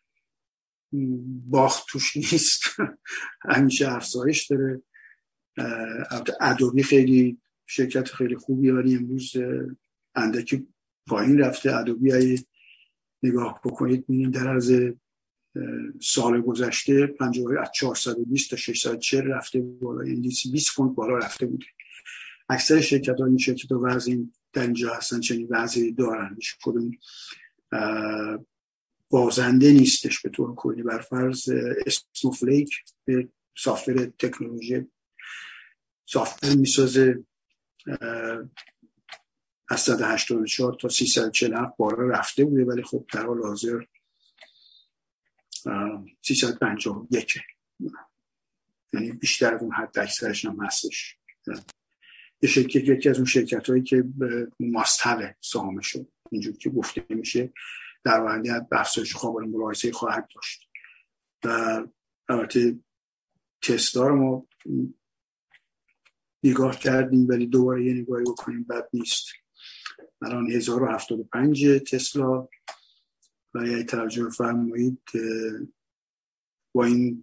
باخت توش نیست همیشه افزایش داره. ادوبی خیلی شرکت خیلی خوبی، ولی امروز اندکی پایین رفته. ادوبی های نگاه بکنید می‌بینید در از سال گذشته 50 از 420 تا 640 رفته بالا، یعنی 20 پوینت بالا رفته بوده. اکثر شرکت ها این شرکت ها وضعی در اینجا هستن، چنین وضعی دارن. هیچ کدوم بازنده نیستش به طور کلی. بر فرض اسنوفلیک به سافتور تکنولوژی سافتور میسازه، از 184 تا 347 بالا رفته بوده، ولی خب در حال حاضر 351، یعنی بیشتر از اون حد اکثرش هم هستش. یکی از اون شرکت هایی که ماستهل سهامشون اینجور که گفته میشه در واقعیت افزایش قابل ملاحظه خواهد داشت. و البته تسلا رو ما نگاه کردیم، ولی دوباره یه نگاهی بکنیم بد نیست. الان 1075 تسلا و یه توجه فرمایید با این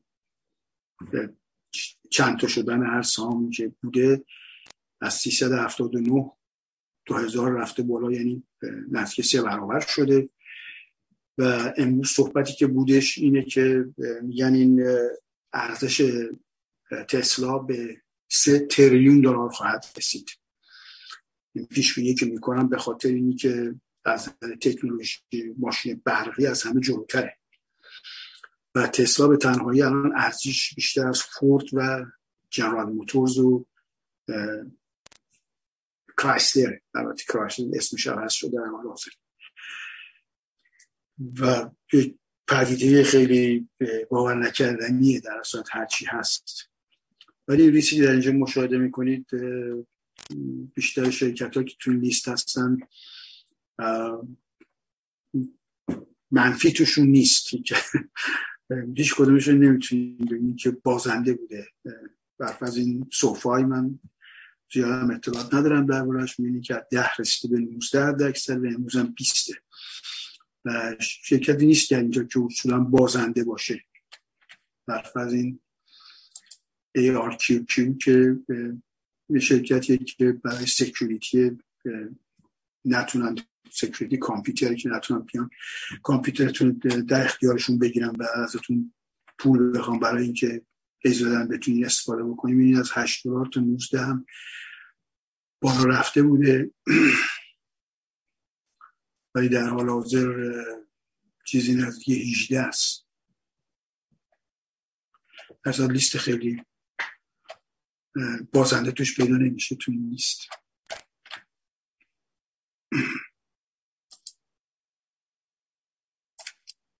چند تا شدن هر سهامی که بوده از 379 2000 رفته بالا، یعنی نزدیک 3 برابر شده. و امروز صحبتی که بودش اینه که میگن این ارزش تسلا به 3 تریلیون دلار خواهد رسید. این پیش بینی که میکنم به خاطر اینی که از تکنولوژی ماشین برقی از همه جلوتره و تسلا به تنهایی الان ارزش بیشتر از فورد و جنرال موتورز و کرایسلر، البته کرایسلر اسمش عوض شده در حال حاضر، و پدیده خیلی باور نکردنیه در اصل هرچی هست. ولی ریسکی در اینجا مشاهده میکنید بیشتر شرکت ها که توی لیست هستن منفی توشون نیست که هیچ کدومشون نمیتونید ببینید که بازنده بوده. برف از این صوفای من زیادم اطلاعات ندارم دربارش، میبینید که 10 رسیده به 19 اکثر و امروز هم 20. و شرکتی نیست که اینجا که اصولا بازنده باشه. برف از این ARQQ که یه شرکتیه که برای سکیوریتی نتونن سکیوریتی کامپیوتری که نتونن بیان کامپیوترتون در اختیارشون بگیرن و ازتون پول بخوام برای اینکه اجازه بتونید استفاده بکنید. این از $8 تا 19 هم بالا رفته بوده ولی در حال حاضر چیزی نزدیک 18 است. از لیست خیلی بازنده توش پیدا نمیشه تو این لیست.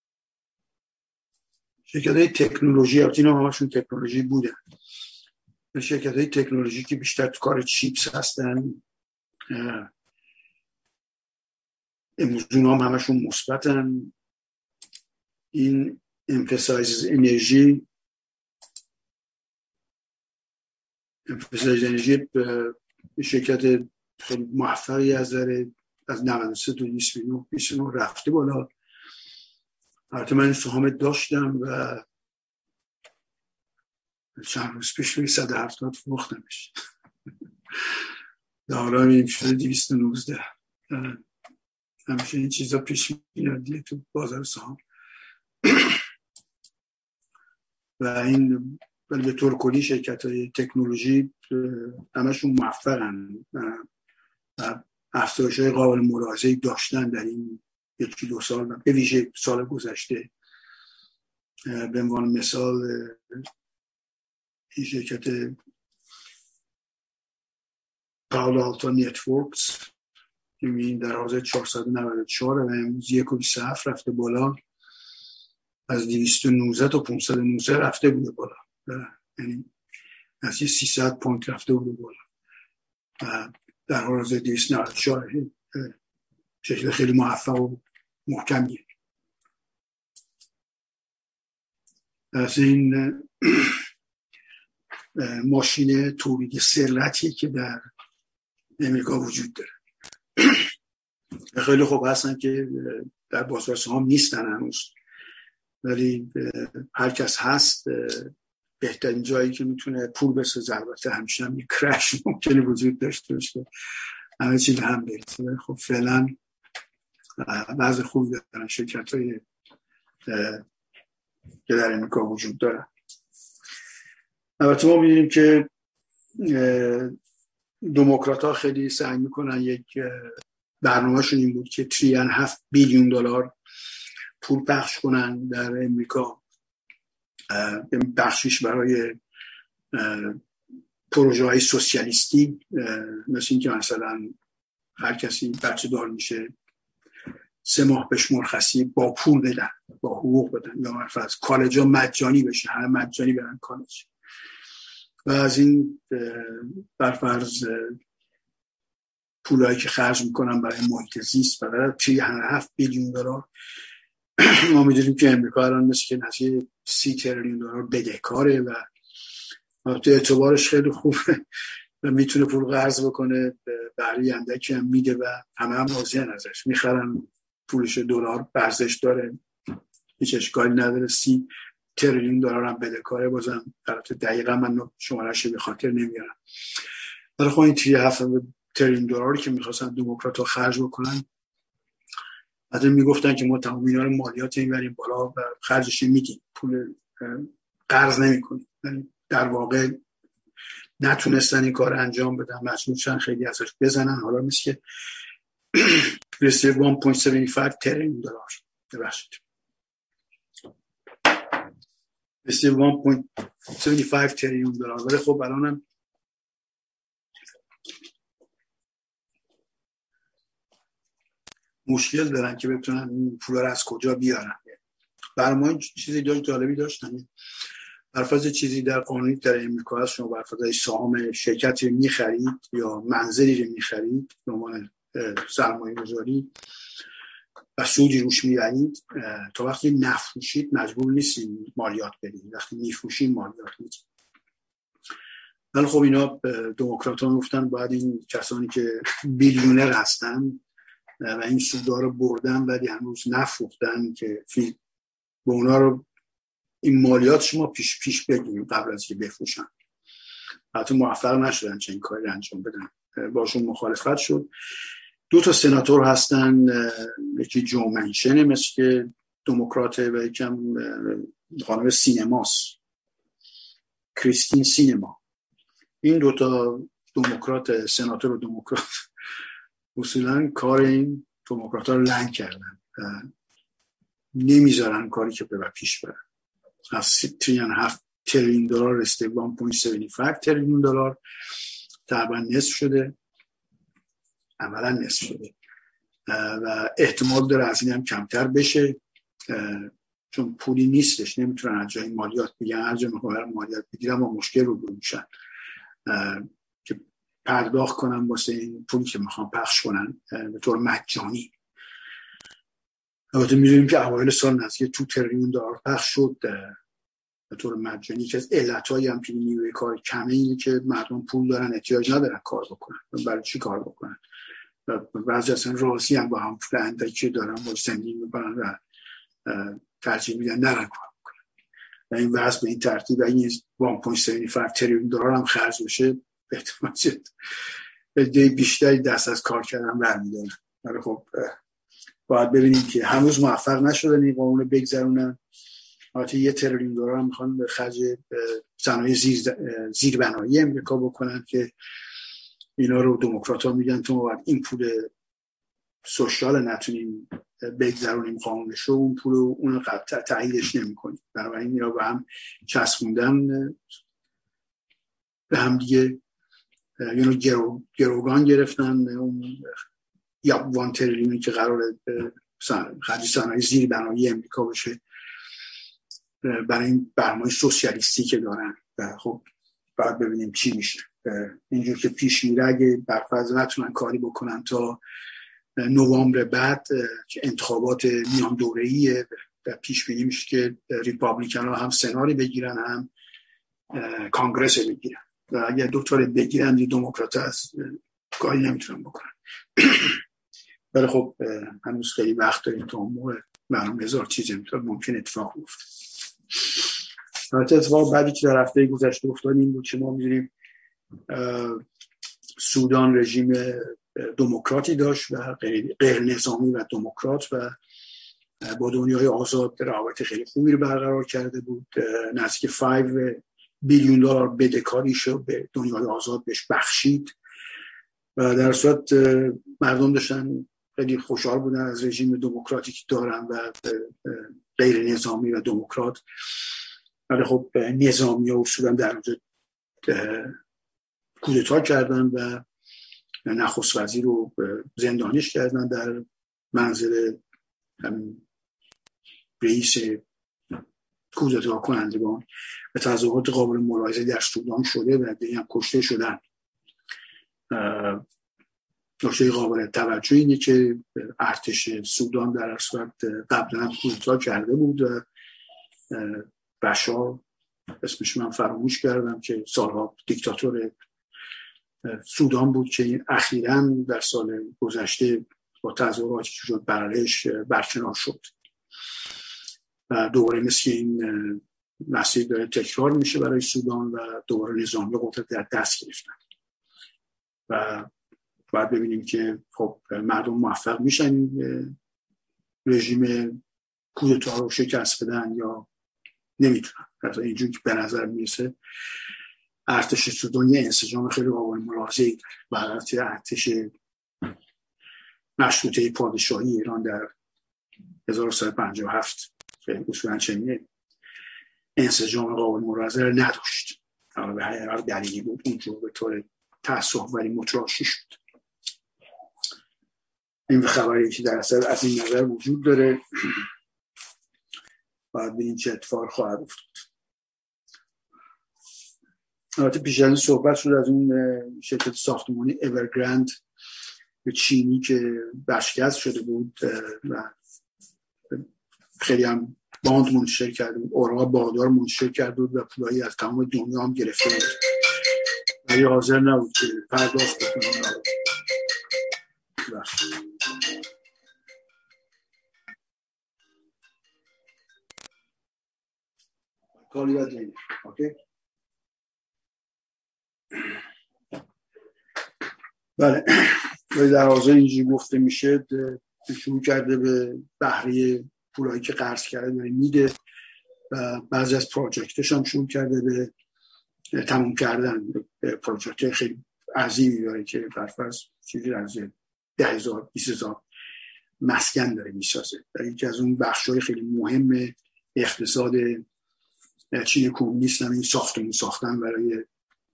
شرکت‌های تکنولوژی، اینا همشون تکنولوژی بودن. شرکت‌های تکنولوژی که بیشتر تو کار چیپس هستن، امروز اونا هم همشون مثبتن. این امفسایز انرژی شرکت خیلی موفقی از 93 تا 29 رفته بالا. البته من این سهام داشتم و چند روز پیش روی 170 فروختمش. حالا این شده 219. همیشه این چیزا پیش میاد تو بازار سهام. و این ولی به طور کلی شرکت‌های تکنولوژی همشون موفقن و افزایش‌های قابل ملاحظه‌ای داشتن در این 1-2 سال و به ویژه سال گذشته. به عنوان مثال این شرکت پاولو آلتو نتورکس این در حوزه 494 و امروز 1.27 رفته بالا، از 219 تا 519 رفته بوده بالا، یعنی از 300 پوینت رفته بوده بالا و در حوزه 294 شکل خیلی موفق و محکمیه. از این ماشین تولید ثروتی که در امریکا وجود داره خیلی خوب هستن که در بازار سهام نیستن هنوز، ولی هر کس هست بهترین جایی که میتونه پول بسازه. البته همیشه هم یک کرش ممکنه وجود داشته باشه، همه چی به هم برسه. خب فعلا بعضی خوب دارن شرکت‌های که در امریکا وجود دارن. البته ما می‌بینیم که دموکرات‌ها خیلی سعی میکنن، یک برنامه‌شون این بود که $3.5 بیلیون پول پخش کنن در امریکا، بخشیش برای پروژه های سوسیالیستی، مثل این که مثلا هر کسی بچه دار میشه 3 ماه بهش مرخصی با پول بدن، با حقوق بدن، یا مثلا کالج ها مجانی بشه، همه مجانی برن کالج. و از این برفرض پولایی که خرج میکنن برای محیط زیست برای $3.5 بیلیون، ما میدونیم که امریکا الان مثل که نزدیک $30 تریلیون بدهکاره و تو اعتبارش خیلی خوبه و میتونه پول قرض بکنه، بهره اندکی هم میده و همه هم راضی‌ان ازش، میخرن، پولش $، ارزش داره، هیچ اشکالی نداره. $30 تریلیون هم بدهکاره. بازم البته دقیقاً من شماره‌اش به خاطر نمیارم، ولی خب این $7 تریلیون که میخواستن دموکرات‌ها خرج بکنن، بعد میگفتن که ما تمام اینا رو مالیات میبریم بالا و خرجش میدیم، پول قرض نمیکنیم. یعنی در واقع نتونستن این کار انجام بدن، مجبور شدن خیلی ازش بزنن. حالا مثل که رسید $1.75 تریلیون. ببخشید، رسید $1.75 تریلیون. ولی خب الانم مشکل دارن که بتونن این پولا رو از کجا بیارن. برای ما چیزی جالبی داشتن، برفرض چیزی در قانونی در امریکا هست، شما برفرض سهام شرکتی میخرید یا منزلی رو میخرید به عنوان سرمایه گذاری و سودی روش میبرید، تا وقتی نفروشید مجبور نیستید مالیات بدید، وقتی میفروشید مالیات میدید. ولی خب اینا دموکرات‌ها گفتن باید این کسانی که بیلیونر هستن و این سودا رو بردن ولی هنوز نفروختن که به اونا رو این مالیات شما پیش بگیریم قبل از که بفروشن. حتی موفق نشدن چه این کاری انجام بدن، باشون مخالفت شد. 2 تا سناتور هستن، یکی جو منشن مثل که دموکراته و یکم خانم سینماست، کریستین سینما. این 2 تا دموکرات، سناتور و دموکرات، اصولا کار این دموکرات‌ها رو لنگ کردن، نمیذارن کاری که ببر پیش بره. از $3.5 تریلیون رسیده $1.75 تریلیون، تقریبا نصف شده، عملا نصف شده و احتمال داره از این هم کمتر بشه، چون پولی نیستش، نمیتونن از جای مالیات بگیرن، هر جا میخوان مالیات بگیرن و مشکل رو میشن. که پرداخت کنن واسه این پولی که میخوان پخش کنن به طور مجانی. البته میدونیم که اوایل سال نزدیک 2 تریلیون دلار پخش شد به طور مجانی، که از علتایی هم که نیروی کار کمه اینه که مردم پول دارن احتیاج ندارن کار بکنن. برای چی کار بکنن؟ بعضی اصلا راضی هم با هم پول اندکی که دارن با زندگی میکنن و ترجیح میدن نرن کار بکنن. و این وضع به این ترتیب و این 1.75 تریلیون دلار هم خرج بشه، احتمال عده بیشتری دست از کار کردن برمیدارن. ولی خب باید ببینیم که هنوز موفق نشدن این قانون بگذرونن. البته 1 تریلیون دلار هم میخوان به خرج صنایع زیربنایی امریکا بکنن که اینا رو دموکرات‌ها میگن تو باید این پول سوشال نتونیم بگذرونیم قانونش رو، اون پول رو اون تاییدش نمی‌کنیم. بنابراین اینا با هم چسبوندن به هم دیگه، یعنی گروگان گرفتن اون یا 1 تریلیونی که قراره خرج صنایع زیربنایی امریکا بشه برای این برنامه سوسیالیستی که دارن. و خب باید ببینیم چی میشه. اینجور که پیش میره اگه برفرض نتونن کاری بکنن تا نوامبر بعد که انتخابات میان دوره‌ایه، پیش بینی میشه که ریپابلیکن ها هم سناری بگیرن هم کانگرس بگیرن و اگر دوتاره بگیرن دموکرات از کاری نمیتونن بکنن. ولی خب هنوز خیلی وقت داریم تا اون موقع برنامه هزار چیز ممکن اتفاق بیفته. اتفاق بعدی که در هفته گذشته افتاد این بود که ما می‌دونیم سودان رژیم دموکراتی داشت و غیر نظامی و دموکرات و با دنیای آزاد روابط خیلی خوبی رو برقرار کرده بود. نزدیک 5 بیلیون دلار بدهکاری شد به دنیای آزاد بهش بخشید و در صورت مردم داشتن خیلی خوشحال بودن از رژیم دموکراتی که دارن و غیر نظامی و دموکرات. ولی خب نظامی ها اصولا در اونجا کودتا کردن و نخست وزیر رو زندانیش کردن در منزل رئیس کودتا کنندگان و تظاهرات قابل ملاحظه در سودان شده و دیگه هم کشته شدن. نکته قابل توجه اینه که ارتش سودان در صورت قبلا کودتا کرده بود و بشار، اسمش من فراموش کردم، که سالها دیکتاتور سودان بود که اخیراً در سال گذشته با تظاهراتی که شد برش برکنار شد و دوباره مثل این مسیر داره تکرار میشه برای سودان و دوباره نظامی قدرت در دست گرفتن و باید ببینیم که خب مردم موفق میشن رژیم کودتا رو شکست بدن یا نمیتونن. حتی اینجور که به نظر میرسه ارتش سودان یه انسجام خیلی قابل ملاحظه‌ای داره. ارتش مشروطه پادشاهی ایران در 1357 که اصولا چنین انسجام قابل ملاحظه رو نداشت. به هر دلیلی بود اونجور به طور تأسف ولی متلاشی شد. این خبری که در اصل از این نظر وجود داره باید ببینیم چه اتفاقی خواهد افتاد. البته پیش از این صحبت شد از اون شرکت ساختمانی اورگراند چینی که ورشکست شده بود و خیلی هم باند منتشر کرده بود، اوراق باردار منتشر کرده بود و پولایی از تمام دنیا هم گرفته بود ولی حاضر نبود که پرداخت بکنه. کالی یاد نگیر. اوکی؟ بله، در حاضر اینجوری گفته میشه شروع کرده به بهره پولایی که قرض کرده داره میده و بعضی از پروژکتش هم شروع کرده به تموم کردن. پروژکت خیلی عظیمی داره که برفرض چیزی از 10,000 20,000 مسکن داره میسازه. در یکی از اون بخش‌های خیلی مهم اقتصاد چین کمونیست هم این ساختمون ساختن برای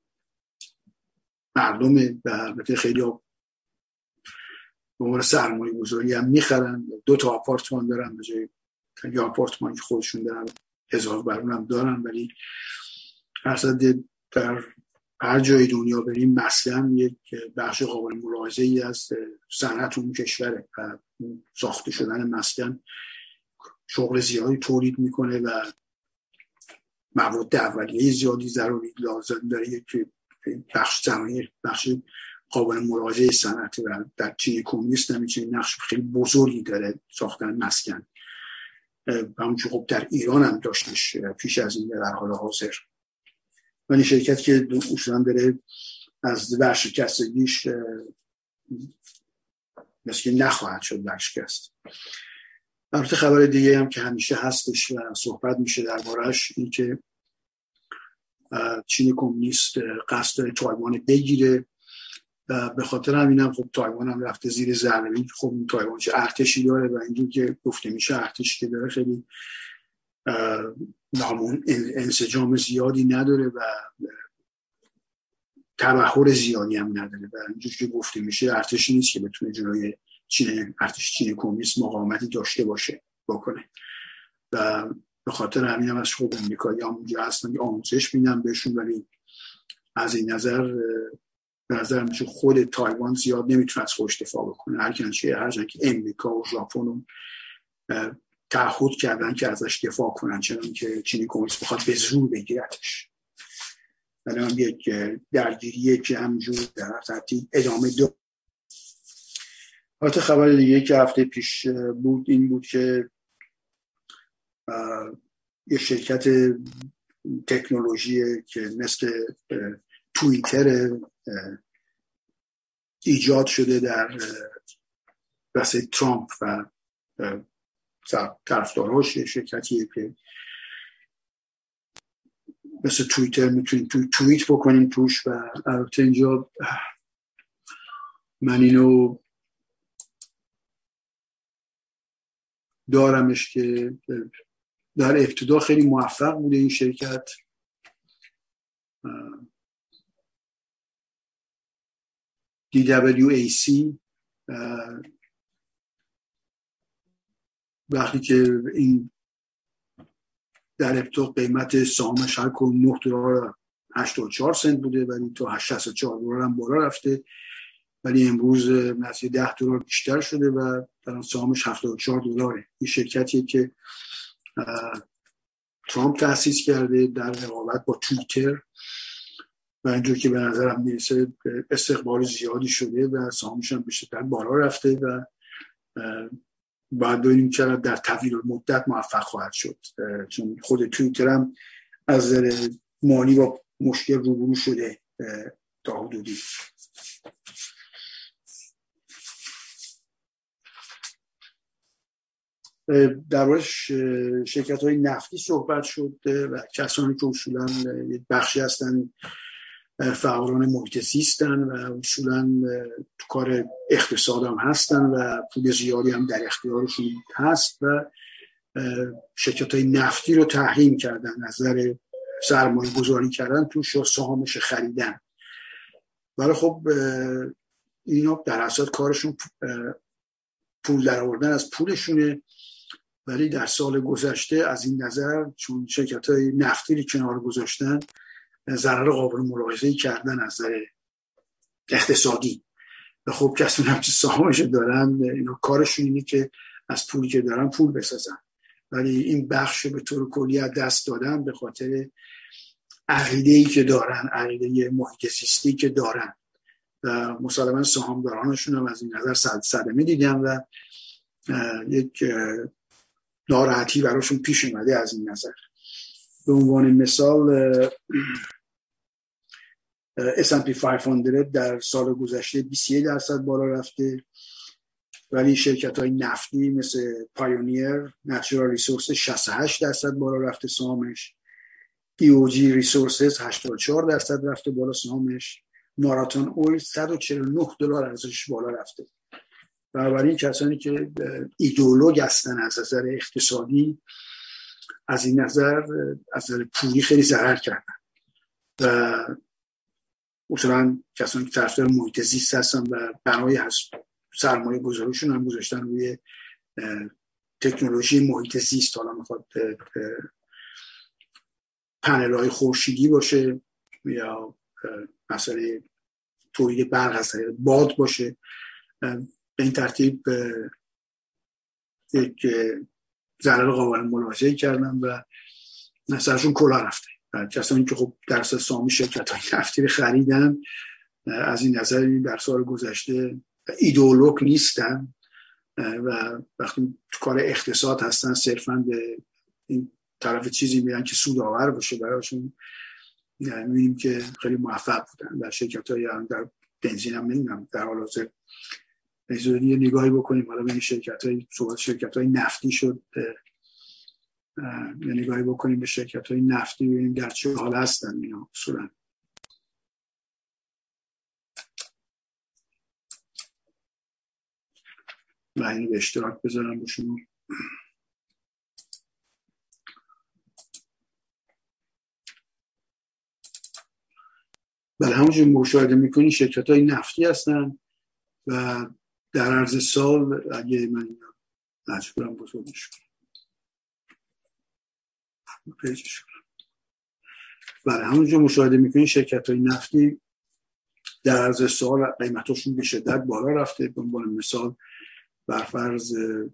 مردم و البته خیلی ها به عنوان سرمایه گذاری هم میخرن. 2 تا آپارتمان دارن به جای یه آپارتمان که خودشون دارن 1000 برون هم دارن ولی اصلا در هر جای دنیا بریم مسکن یک بخش قابل ملاحظه‌ای از صنعت اون کشوره و ساخته شدن مسکن شغل زیادی تولید میکنه و مواد اولیه زیادی ضروری لازم داره که بخش زمانی بخش قابل ملاحظه صنعت و در چین کمونیست هم چنین نقش خیلی بزرگی داره ساختن مسکن. همونجور خب در ایران هم داشتش پیش از این در حال حاضر. ولی شرکت که اصولا داره از ورشکستگیش مثل که نخواهد شد ورشکست. البته خبر دیگه هم که همیشه هستش و صحبت میشه دربارش این که چین کمونیست قصد داره تایوان بگیره و به خاطر همینم خب تایوان هم رفته زیر ذره. خب تایوان چه ارتشی داره و اینجور که گفته میشه ارتشی که داره خیلی نامون انسجام زیادی نداره و تبحر زیادی هم نداره و اینجور که گفته میشه ارتشی نیست که بتونه جلوی ارتش چین کمونیست مقاومتی داشته باشه بکنه و به خاطر همین هم از خود امریکایی همونجا هستن آموزش میدن بهشون. ولی از این نظر به نظر میشه خود تایوان زیاد نمیتونه از خودش دفاع بکنه. هرچند که امریکا و ژاپن تعهد کردن که ازش دفاع کنن چون که چین کمونیست بخواد به زور بگیرتش. ولی هم یک درگیریه که همجور در ترتیب ادامه داره. حتی خبر دیگه که هفته پیش بود این بود که یه شرکت تکنولوژی که مثل توییتر ایجاد شده در واسه ترامپ و طرفداراش، شرکتیه که مثل توییتر میتونیم توییت بکنیم توش. و البته اینجا من اینو دارمش که در ابتدا خیلی موفق بوده این شرکت. DWAC وقتی که این در ابتدا قیمت سهامش هر کدوم $9.84 بوده ولی تا $64 هم بالا رفته، ولی امروز مثلا $10 بیشتر شده و الان سهامش $74. این شرکتیه که ترامپ تأسیس کرده در رقابت با توییتر و اینجور که به نظرم میرسه استقبال زیادی شده و سهامش هم به شدت بالا رفته و بعد ببینیم چرا در طویل مدت موفق خواهد شد، چون خود توییتر هم از نظر مالی با مشکل روبرو شده تا حدودی. درباره شرکت‌های نفتی صحبت شد و کسانی که اصولاً یک بخشی هستن فعالان محیط زیستن و اصولاً تو کار اقتصاد هم هستن و پول زیادی هم در اختیارشون هست و شرکت‌های نفتی رو تحریم کردن، نظر سرمایه گذاری کردن توش و سهامش خریدن. ولی خب اینا در اصل کارشون پول در آوردن از پولشونه. ولی در سال گذشته از این نظر چون شرکت‌های نفتی رو کنار گذاشتن ضرر قابل ملاحظه‌ای کردن از نظر اقتصادی و خب کسانی هم که سهامش دارن اینا کارشون اینه که از پولی که دارن پول بسازن، ولی این بخش به طور کلی از دست دادن به خاطر عقیده‌ای که دارن، عقیده محیط زیستی که دارن و مسلماً سهامدارانشون هم از این نظر صدمه دیدن و یک ناراحتی براشون پیش اومده از این نظر. به عنوان مثال S&P 500 در سال گذشته 21% بالا رفته، ولی شرکت‌های نفتی مثل پایونیر نچرال ریسورسز 68% بالا رفته سهامش، EOG ریسورسز 84% رفته بالا سهامش، ماراتون اویل $149 ارزشش بالا رفته. بنابراین کسانی که ایدئولوژ هستن از نظر اقتصادی از این نظر از نظر پولی خیلی ضرر کردن و اصولاً کسانی که طرفدار محیط زیست هستن و برای سرمایه گذاریشون هم گذاشتن روی تکنولوژی محیط زیست، حالا میخواد پنل‌های خورشیدی باشه یا مسئله تولید برق از طریق باد باشه. به این ترتیب یک ضرر قابل ملاحظه‌ای کردن و سرشون کلا رفته. کسانی که خب در اساس سامی شرکت‌های نفتی خریدن از این نظر در سال گذشته ایدئولوگ نیستن و وقتی تو کار اقتصاد هستن صرفاً به این طرف چیزی میرن که سودآور باشه براشون. می‌بینیم که خیلی موفق بودن و شرکت‌های در بنزین هم نمیدونم در حال حاضر یه نگاهی بکنیم حالا به شرکت‌های نفتی شد، یه نگاهی بکنیم به شرکت‌های نفتی ببینیم در چه حال هستن اینا اصولاً. و این به اشتراک بذارم با شما. بله همونجور مشاهده میکنین شرکت‌های نفتی هستن و در عرض سال اگه من مجبورم بزرگش کنم بله همونجور مشاهده میکنین شرکت‌های نفتی در عرض سال قیمتاشون به شدت بالا رفته. به عنوان مثال برفرض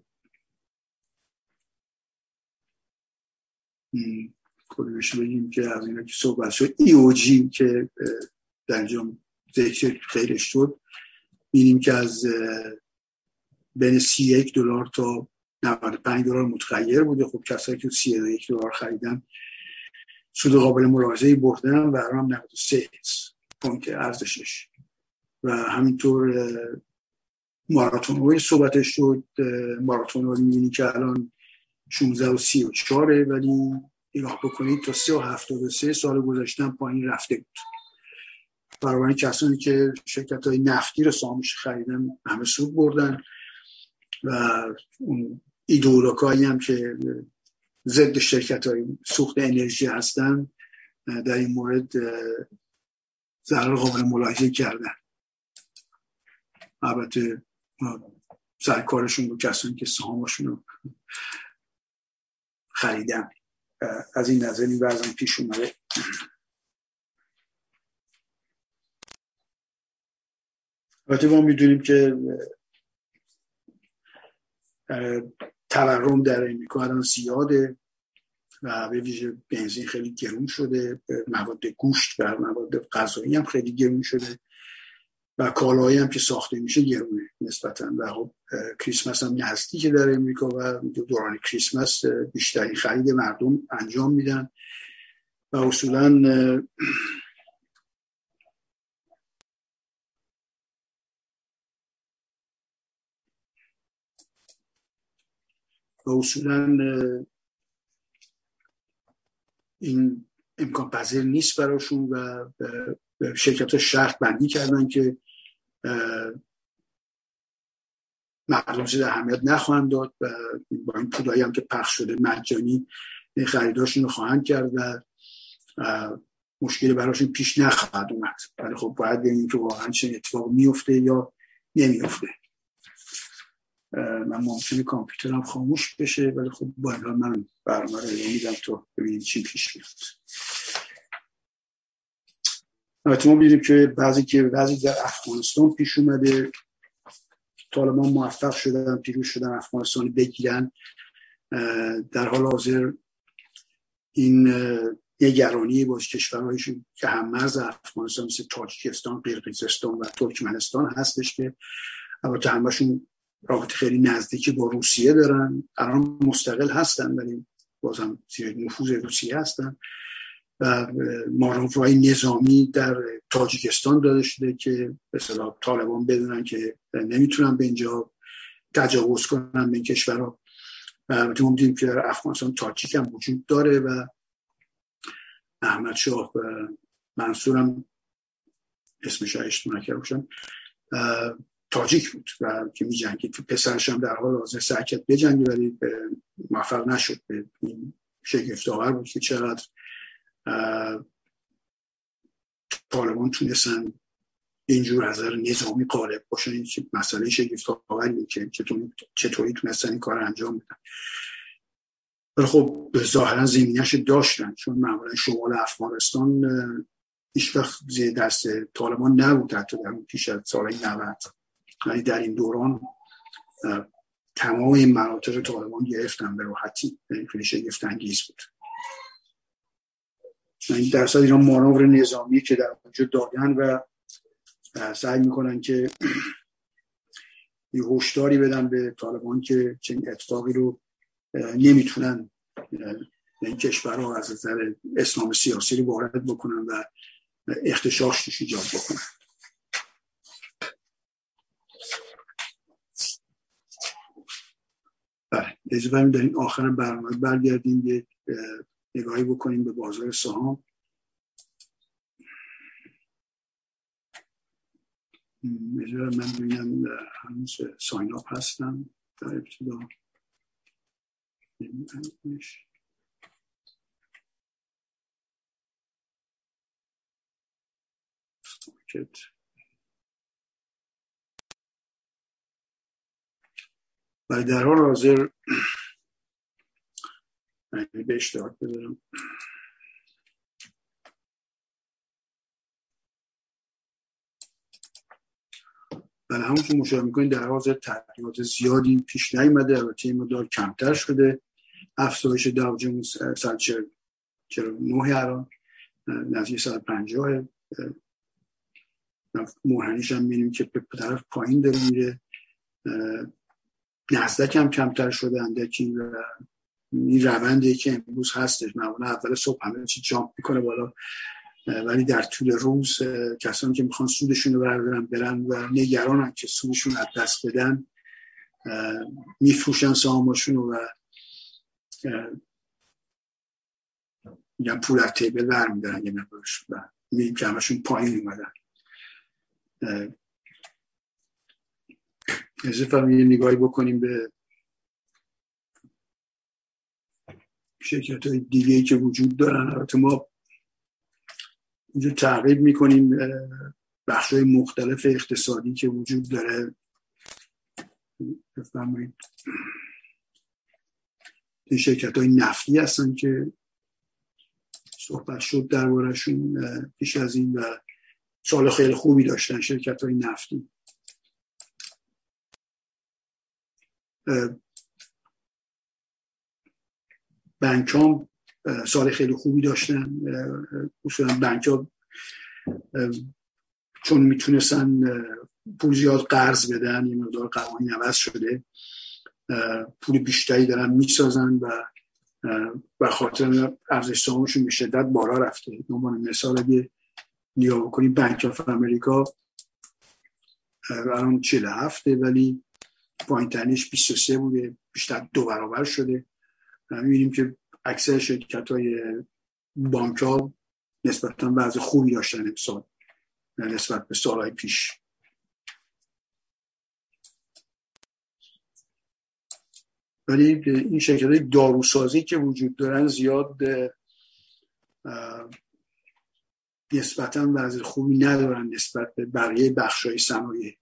کدومش بگیم که از اینا که صحبت شد EOG که در اینجا ذکر خیرش شد، بینیم که از بین $31 تا $95 متغیر بوده. خب کسایی که $31 خریدن سود قابل ملاحظه‌ای بردن و الان 93 پوینت ارزشش. و همینطور ماراتون اویل صحبتش شد. ماراتون اویل می‌بینی که الان 16.34 ولی نگاه بکنید تا 3.73 سال گذشته پایین رفته بود. برای کسانی که شرکت‌های نفتی رو سهامش خریدن همه سود بردن و اون ایدئولوگایی هم که ضد شرکت‌های سوخت انرژی هستن در این مورد ضرر قابل ملاحظه کردن. البته سرکارشون رو کسانی که سهامشون رو خریدن از این نظر این وضع پیش اومده. البته ما میدونیم که تورم در امریکا الان زیاده و به ویژه بنزین خیلی گرون شده، مواد گوشت و مواد غذایی هم خیلی گرون شده و کالایی هم که ساخته میشه گرونه نسبتاً. و خب کریسمس هم نزدیکه در امریکا و دوران کریسمس بیشترین خرید مردم انجام میدن و اصولاً این امکان پذیر نیست براشون و شرکت‌ها شرط بندی کردن که مردم زیاد اهمیت نخواهند داد و با این پولایی هم که پخش شده مجانی خریداشون رو خواهند کرد و مشکلی براشون پیش نخواهد اومد. ولی خب باید ببینیم که واقعا چه اتفاق میفته یا نمیفته. من ممکنه کامپیوترم خاموش بشه ولی خب با این حال من برنامه رو ادامه میدم تا ببینیم چی پیش میاد. البته ما دیدیم که بعضی در افغانستان پیش اومده، طالبان موفق شدن پیروز شدن افغانستان بگیرن. در حال حاضر این نگرانی باز کشورهایشون که هم مرز افغانستان مثل تاجیکستان، قرقیزستان و ترکمنستان هستش که البته همشون رابطه خیلی نزدیکی با روسیه دارن. الان مستقل هستن ولی بازم زیر نفوذ روسیه هستن و مانورهای نظامی در تاجیکستان داده شده که به اصطلاح طالبان بدونن که نمیتونن به اینجا تجاوز کنن به این کشورها. و دیدیم که در افغانستان تاجیک هم وجود داره و احمد شاه منصورم اسمش اشتباه نکرده باشم تاجیک بود و که می جنگید. پسرش هم در حال حاضر سعی کرد بجنگه ولی موفق نشد. به این شگفت‌آور بود که چقدر طالبان تونستن اینجور از نظر نظامی غالب باشن. این مسئله شگفت‌آوریه که چطوری تونستن این کار انجام بدن. ولی خب ظاهرا زمینه‌اش داشتن چون معمولا شمال افغانستان هیچ وقت زیر دست طالبان نبود، حتی در پیش از سال 90. ولی در این دوران تمام این مناطق طالبان گرفتن به راحتی، خیلی شگفت انگیز بود. این درصد اینا مانور نظامی که در وجود دارن و سعی میکنن که یه هشداری بدن به طالبان که چنین اتفاقی رو نمیتونن این کشورها از نظر اسلام سیاسی رو وارد بکنن و اختشاش توش ایجاد بکنن. بله، اجازه بدید در این آخر برنامه برگردیم یه نگاهی بکنیم به بازار سهام. اجازه من ببینم هنوز ساین اپ هستم در ابتدا. ولی در حال حاضر به اشتراک بذارم. بله، همونطور مشاهده میکنید در حال حاضر تغییرات زیادی پیش نیامده، البته این مقدار کمتر شده. افزایش داو جونز 149 الان نزدیک 150. مهرنیش هم می‌بینیم که به طرف پایین داره میره. نزدک هم کمتر شده اندکی و این روندی که امروز هستش. معمولا اول صبح همه چی جامپ میکنه بالا، ولی در طول روز کسانی که میخوان سودشون رو بردارن برن و نگرانن که سودشون از دست بدن میفروشن سهامشون و میگن پول از تیبل برمیدارن یه مقدارشون و میبینیم که همشون پایین اومدن. اضافه یه نگاهی بکنیم به شرکت‌های دیگه‌ای که وجود دارن. البته ما اینجا تعقیب میکنیم بخش‌های مختلف اقتصادی که وجود داره. بفرمایید این شرکت‌های نفتی هستن که صحبت شد درباره‌شون پیش از این و سال خیلی خوبی داشتن شرکت‌های نفتی. بانک ها سال خیلی خوبی داشتن. اصولا بانک ها چون میتونستن پول زیاد قرض بدن، یه مقدار قوانین عوض شده، پول بیشتری دارن میسازن و خاطر ارزش سهامشون به شدت بالا رفته. به عنوان مثال اگه نگاه بکنیم بانک آف امریکا الان 47 ولی پایین ترینش 23 بوده، بیشتر 2 برابر شده. می‌بینیم که اکثر شرکت‌های بانک‌ها نسبتاً وضع خوبی داشتن امسال نسبت به سال‌های پیش. ولی این شرکت‌های داروسازی که وجود دارن زیاد نسبتاً وضع خوبی ندارن نسبت به بقیه بخش‌های صنایع.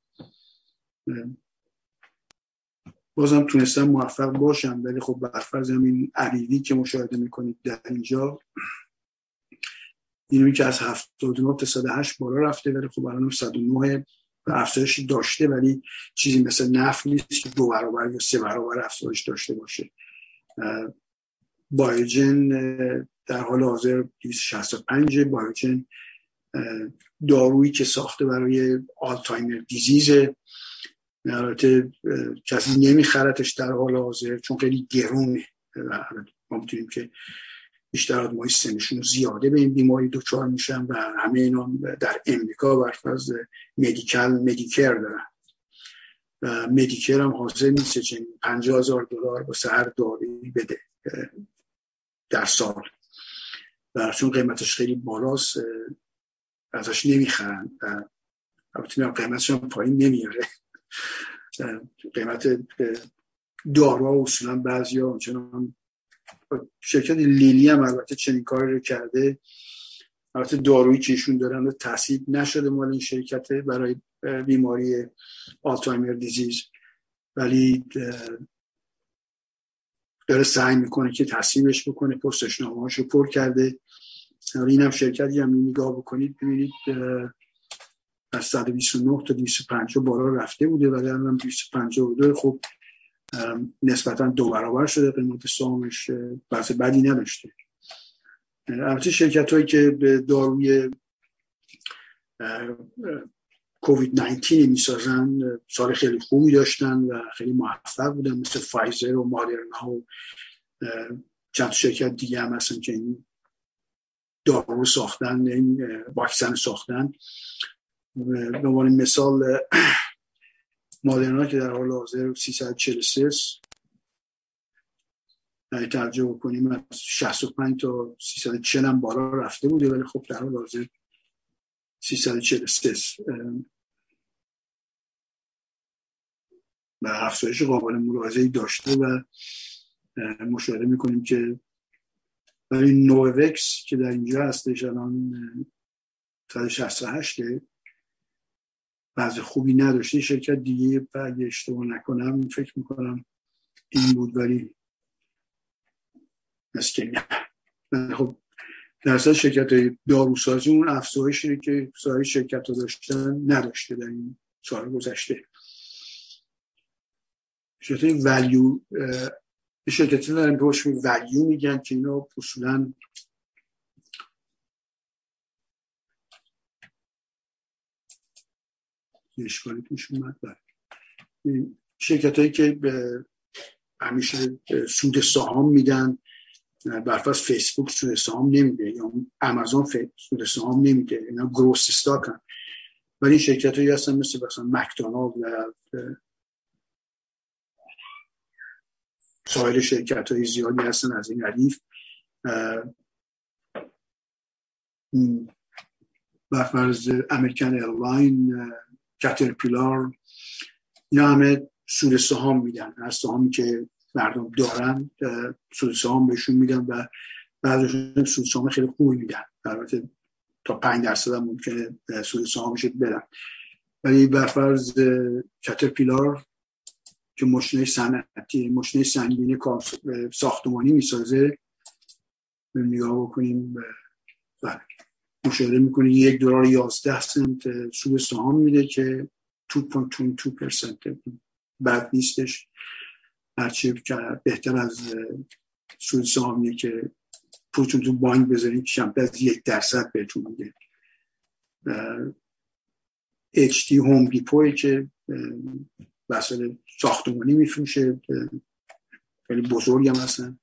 بازم تونستم موفق باشم، ولی خب برفرض همین عریضی که مشاهده میکنید در اینجا اینوی که از 79 تا 108 بالا رفته، ولی خب الان 109 و افزایش داشته، ولی چیزی مثل نفت نیست که 2 برابر یا 3 برابر افزایش داشته باشه. بایوژن در حال حاضر 265. بایوژن دارویی که ساخته برای آلزایمر دیزیزه. البته کسی نمیخرتش در حال حاضر چون خیلی گرونه و ما میتونیم که بیشتر آدمای سنشون زیاده به این بیماری دچار میشن و همه اینا در امریکا بر فرض مدیکر دارن و مدیکر هم حاضر نیست چنین $50,000 واسه هر دارویی بده در سال و چون قیمتش خیلی بالاست ازش نمیخرن. البته قیمتش هم پایین نمیاره. قیمت دارو اصولا بعضیا چنان شرکت لیلی هم البته چنین کاری رو کرده. البته دارویی که ایشون دارن تصویب نشده مال این شرکته برای بیماری آلزایمر دیزیز، ولی داره سعی میکنه که تصویبش بکنه، پرسشنامه‌هاش رو پر کرده این هم شرکتی هم نگاه بکنید ببینید از 129 تا 250 بالا رفته بوده ولی الان 252. خب نسبتا 2 برابر شده قیمت سهامش، وضع بدی نداشته. البته شرکت هایی که به داروی کووید 19 میسازن سال خیلی خوبی داشتن و خیلی موفق بودن، مثل فایزر و مادرنا و چند شرکت دیگه هم هستن که این دارو ساختن، این واکسن ساختن. به عنوان مثال مادرنا که در حال حاضر 343 توجه بکنیم از 65 تا 340 هم بالا رفته بوده ولی خب در حال حاضر 343 و افزایش قابل ملاحظه‌ای داشته و مشاهده میکنیم که برای نووکس که در اینجا هستش الان 168 وضع خوبی نداشته. شرکت دیگه اگه اشتباه نکنم فکر میکنم این بود ولی مثل نه. خب در اصل شرکت های داروسازی اون افزایشی که سایر شرکت ها داشتن نداشته در این سال گذشته. شرکت های ولیو شرکتی دارن که باشون ولیو میگن که اینا اصولاً اشکالی توش اومد. شرکت هایی که همیشه سود سهام میدن، برفرض فیسبوک سود سهام نمیده یا آمازون سود سهام نمیده، اینا گروس استاکن. ولی این شرکت هایی هستن مثل مکدونالد و سایر شرکت های زیادی هستن از این ردیف. برفرض امریکن ایرلاین، کاترپیلار، اینا همه سود سهام میدن. از سهامی که مردم دارن سود سهام بهشون میدن و بعضیشون سود سهام خیلی خوبی میدن، البته تا 5% هم ممکنه سود سهامش بدن. ولی برفرض کاترپیلار که ماشین صنعتی، ماشین سنگین ساختمانی میسازه، نگاه بکنیم مشاهده میکنید $1.11 سود سهام میده که 2.22% بد نیستش، هرچی بهتر از سود سهامیه که پولتون تو بانک بذارید کمتر از 1% بهتون میده. HD هوم دیپوی که وسایل ساختمانی میفروشه خیلی بزرگی هم هستن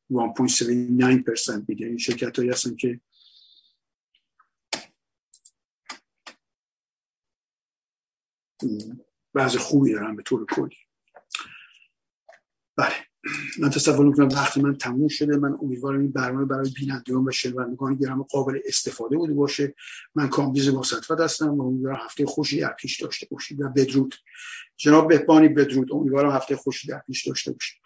1.79% میده. این شرکت هایی هستن که بعضی خوبی دارن به طور کلی. بله، من تصور میکنم وقتی من تموم شده. من امیدوارم این برنامه برای بینندگان و شنوندگان گرامی قابل استفاده بوده باشه. من کامبیز واسطفت هستم و امیدوارم هفته خوشی در پیش داشته باشید و بدرود. جناب بهبانی، بدرود. امیدوارم هفته خوشی در پیش داشته باشید.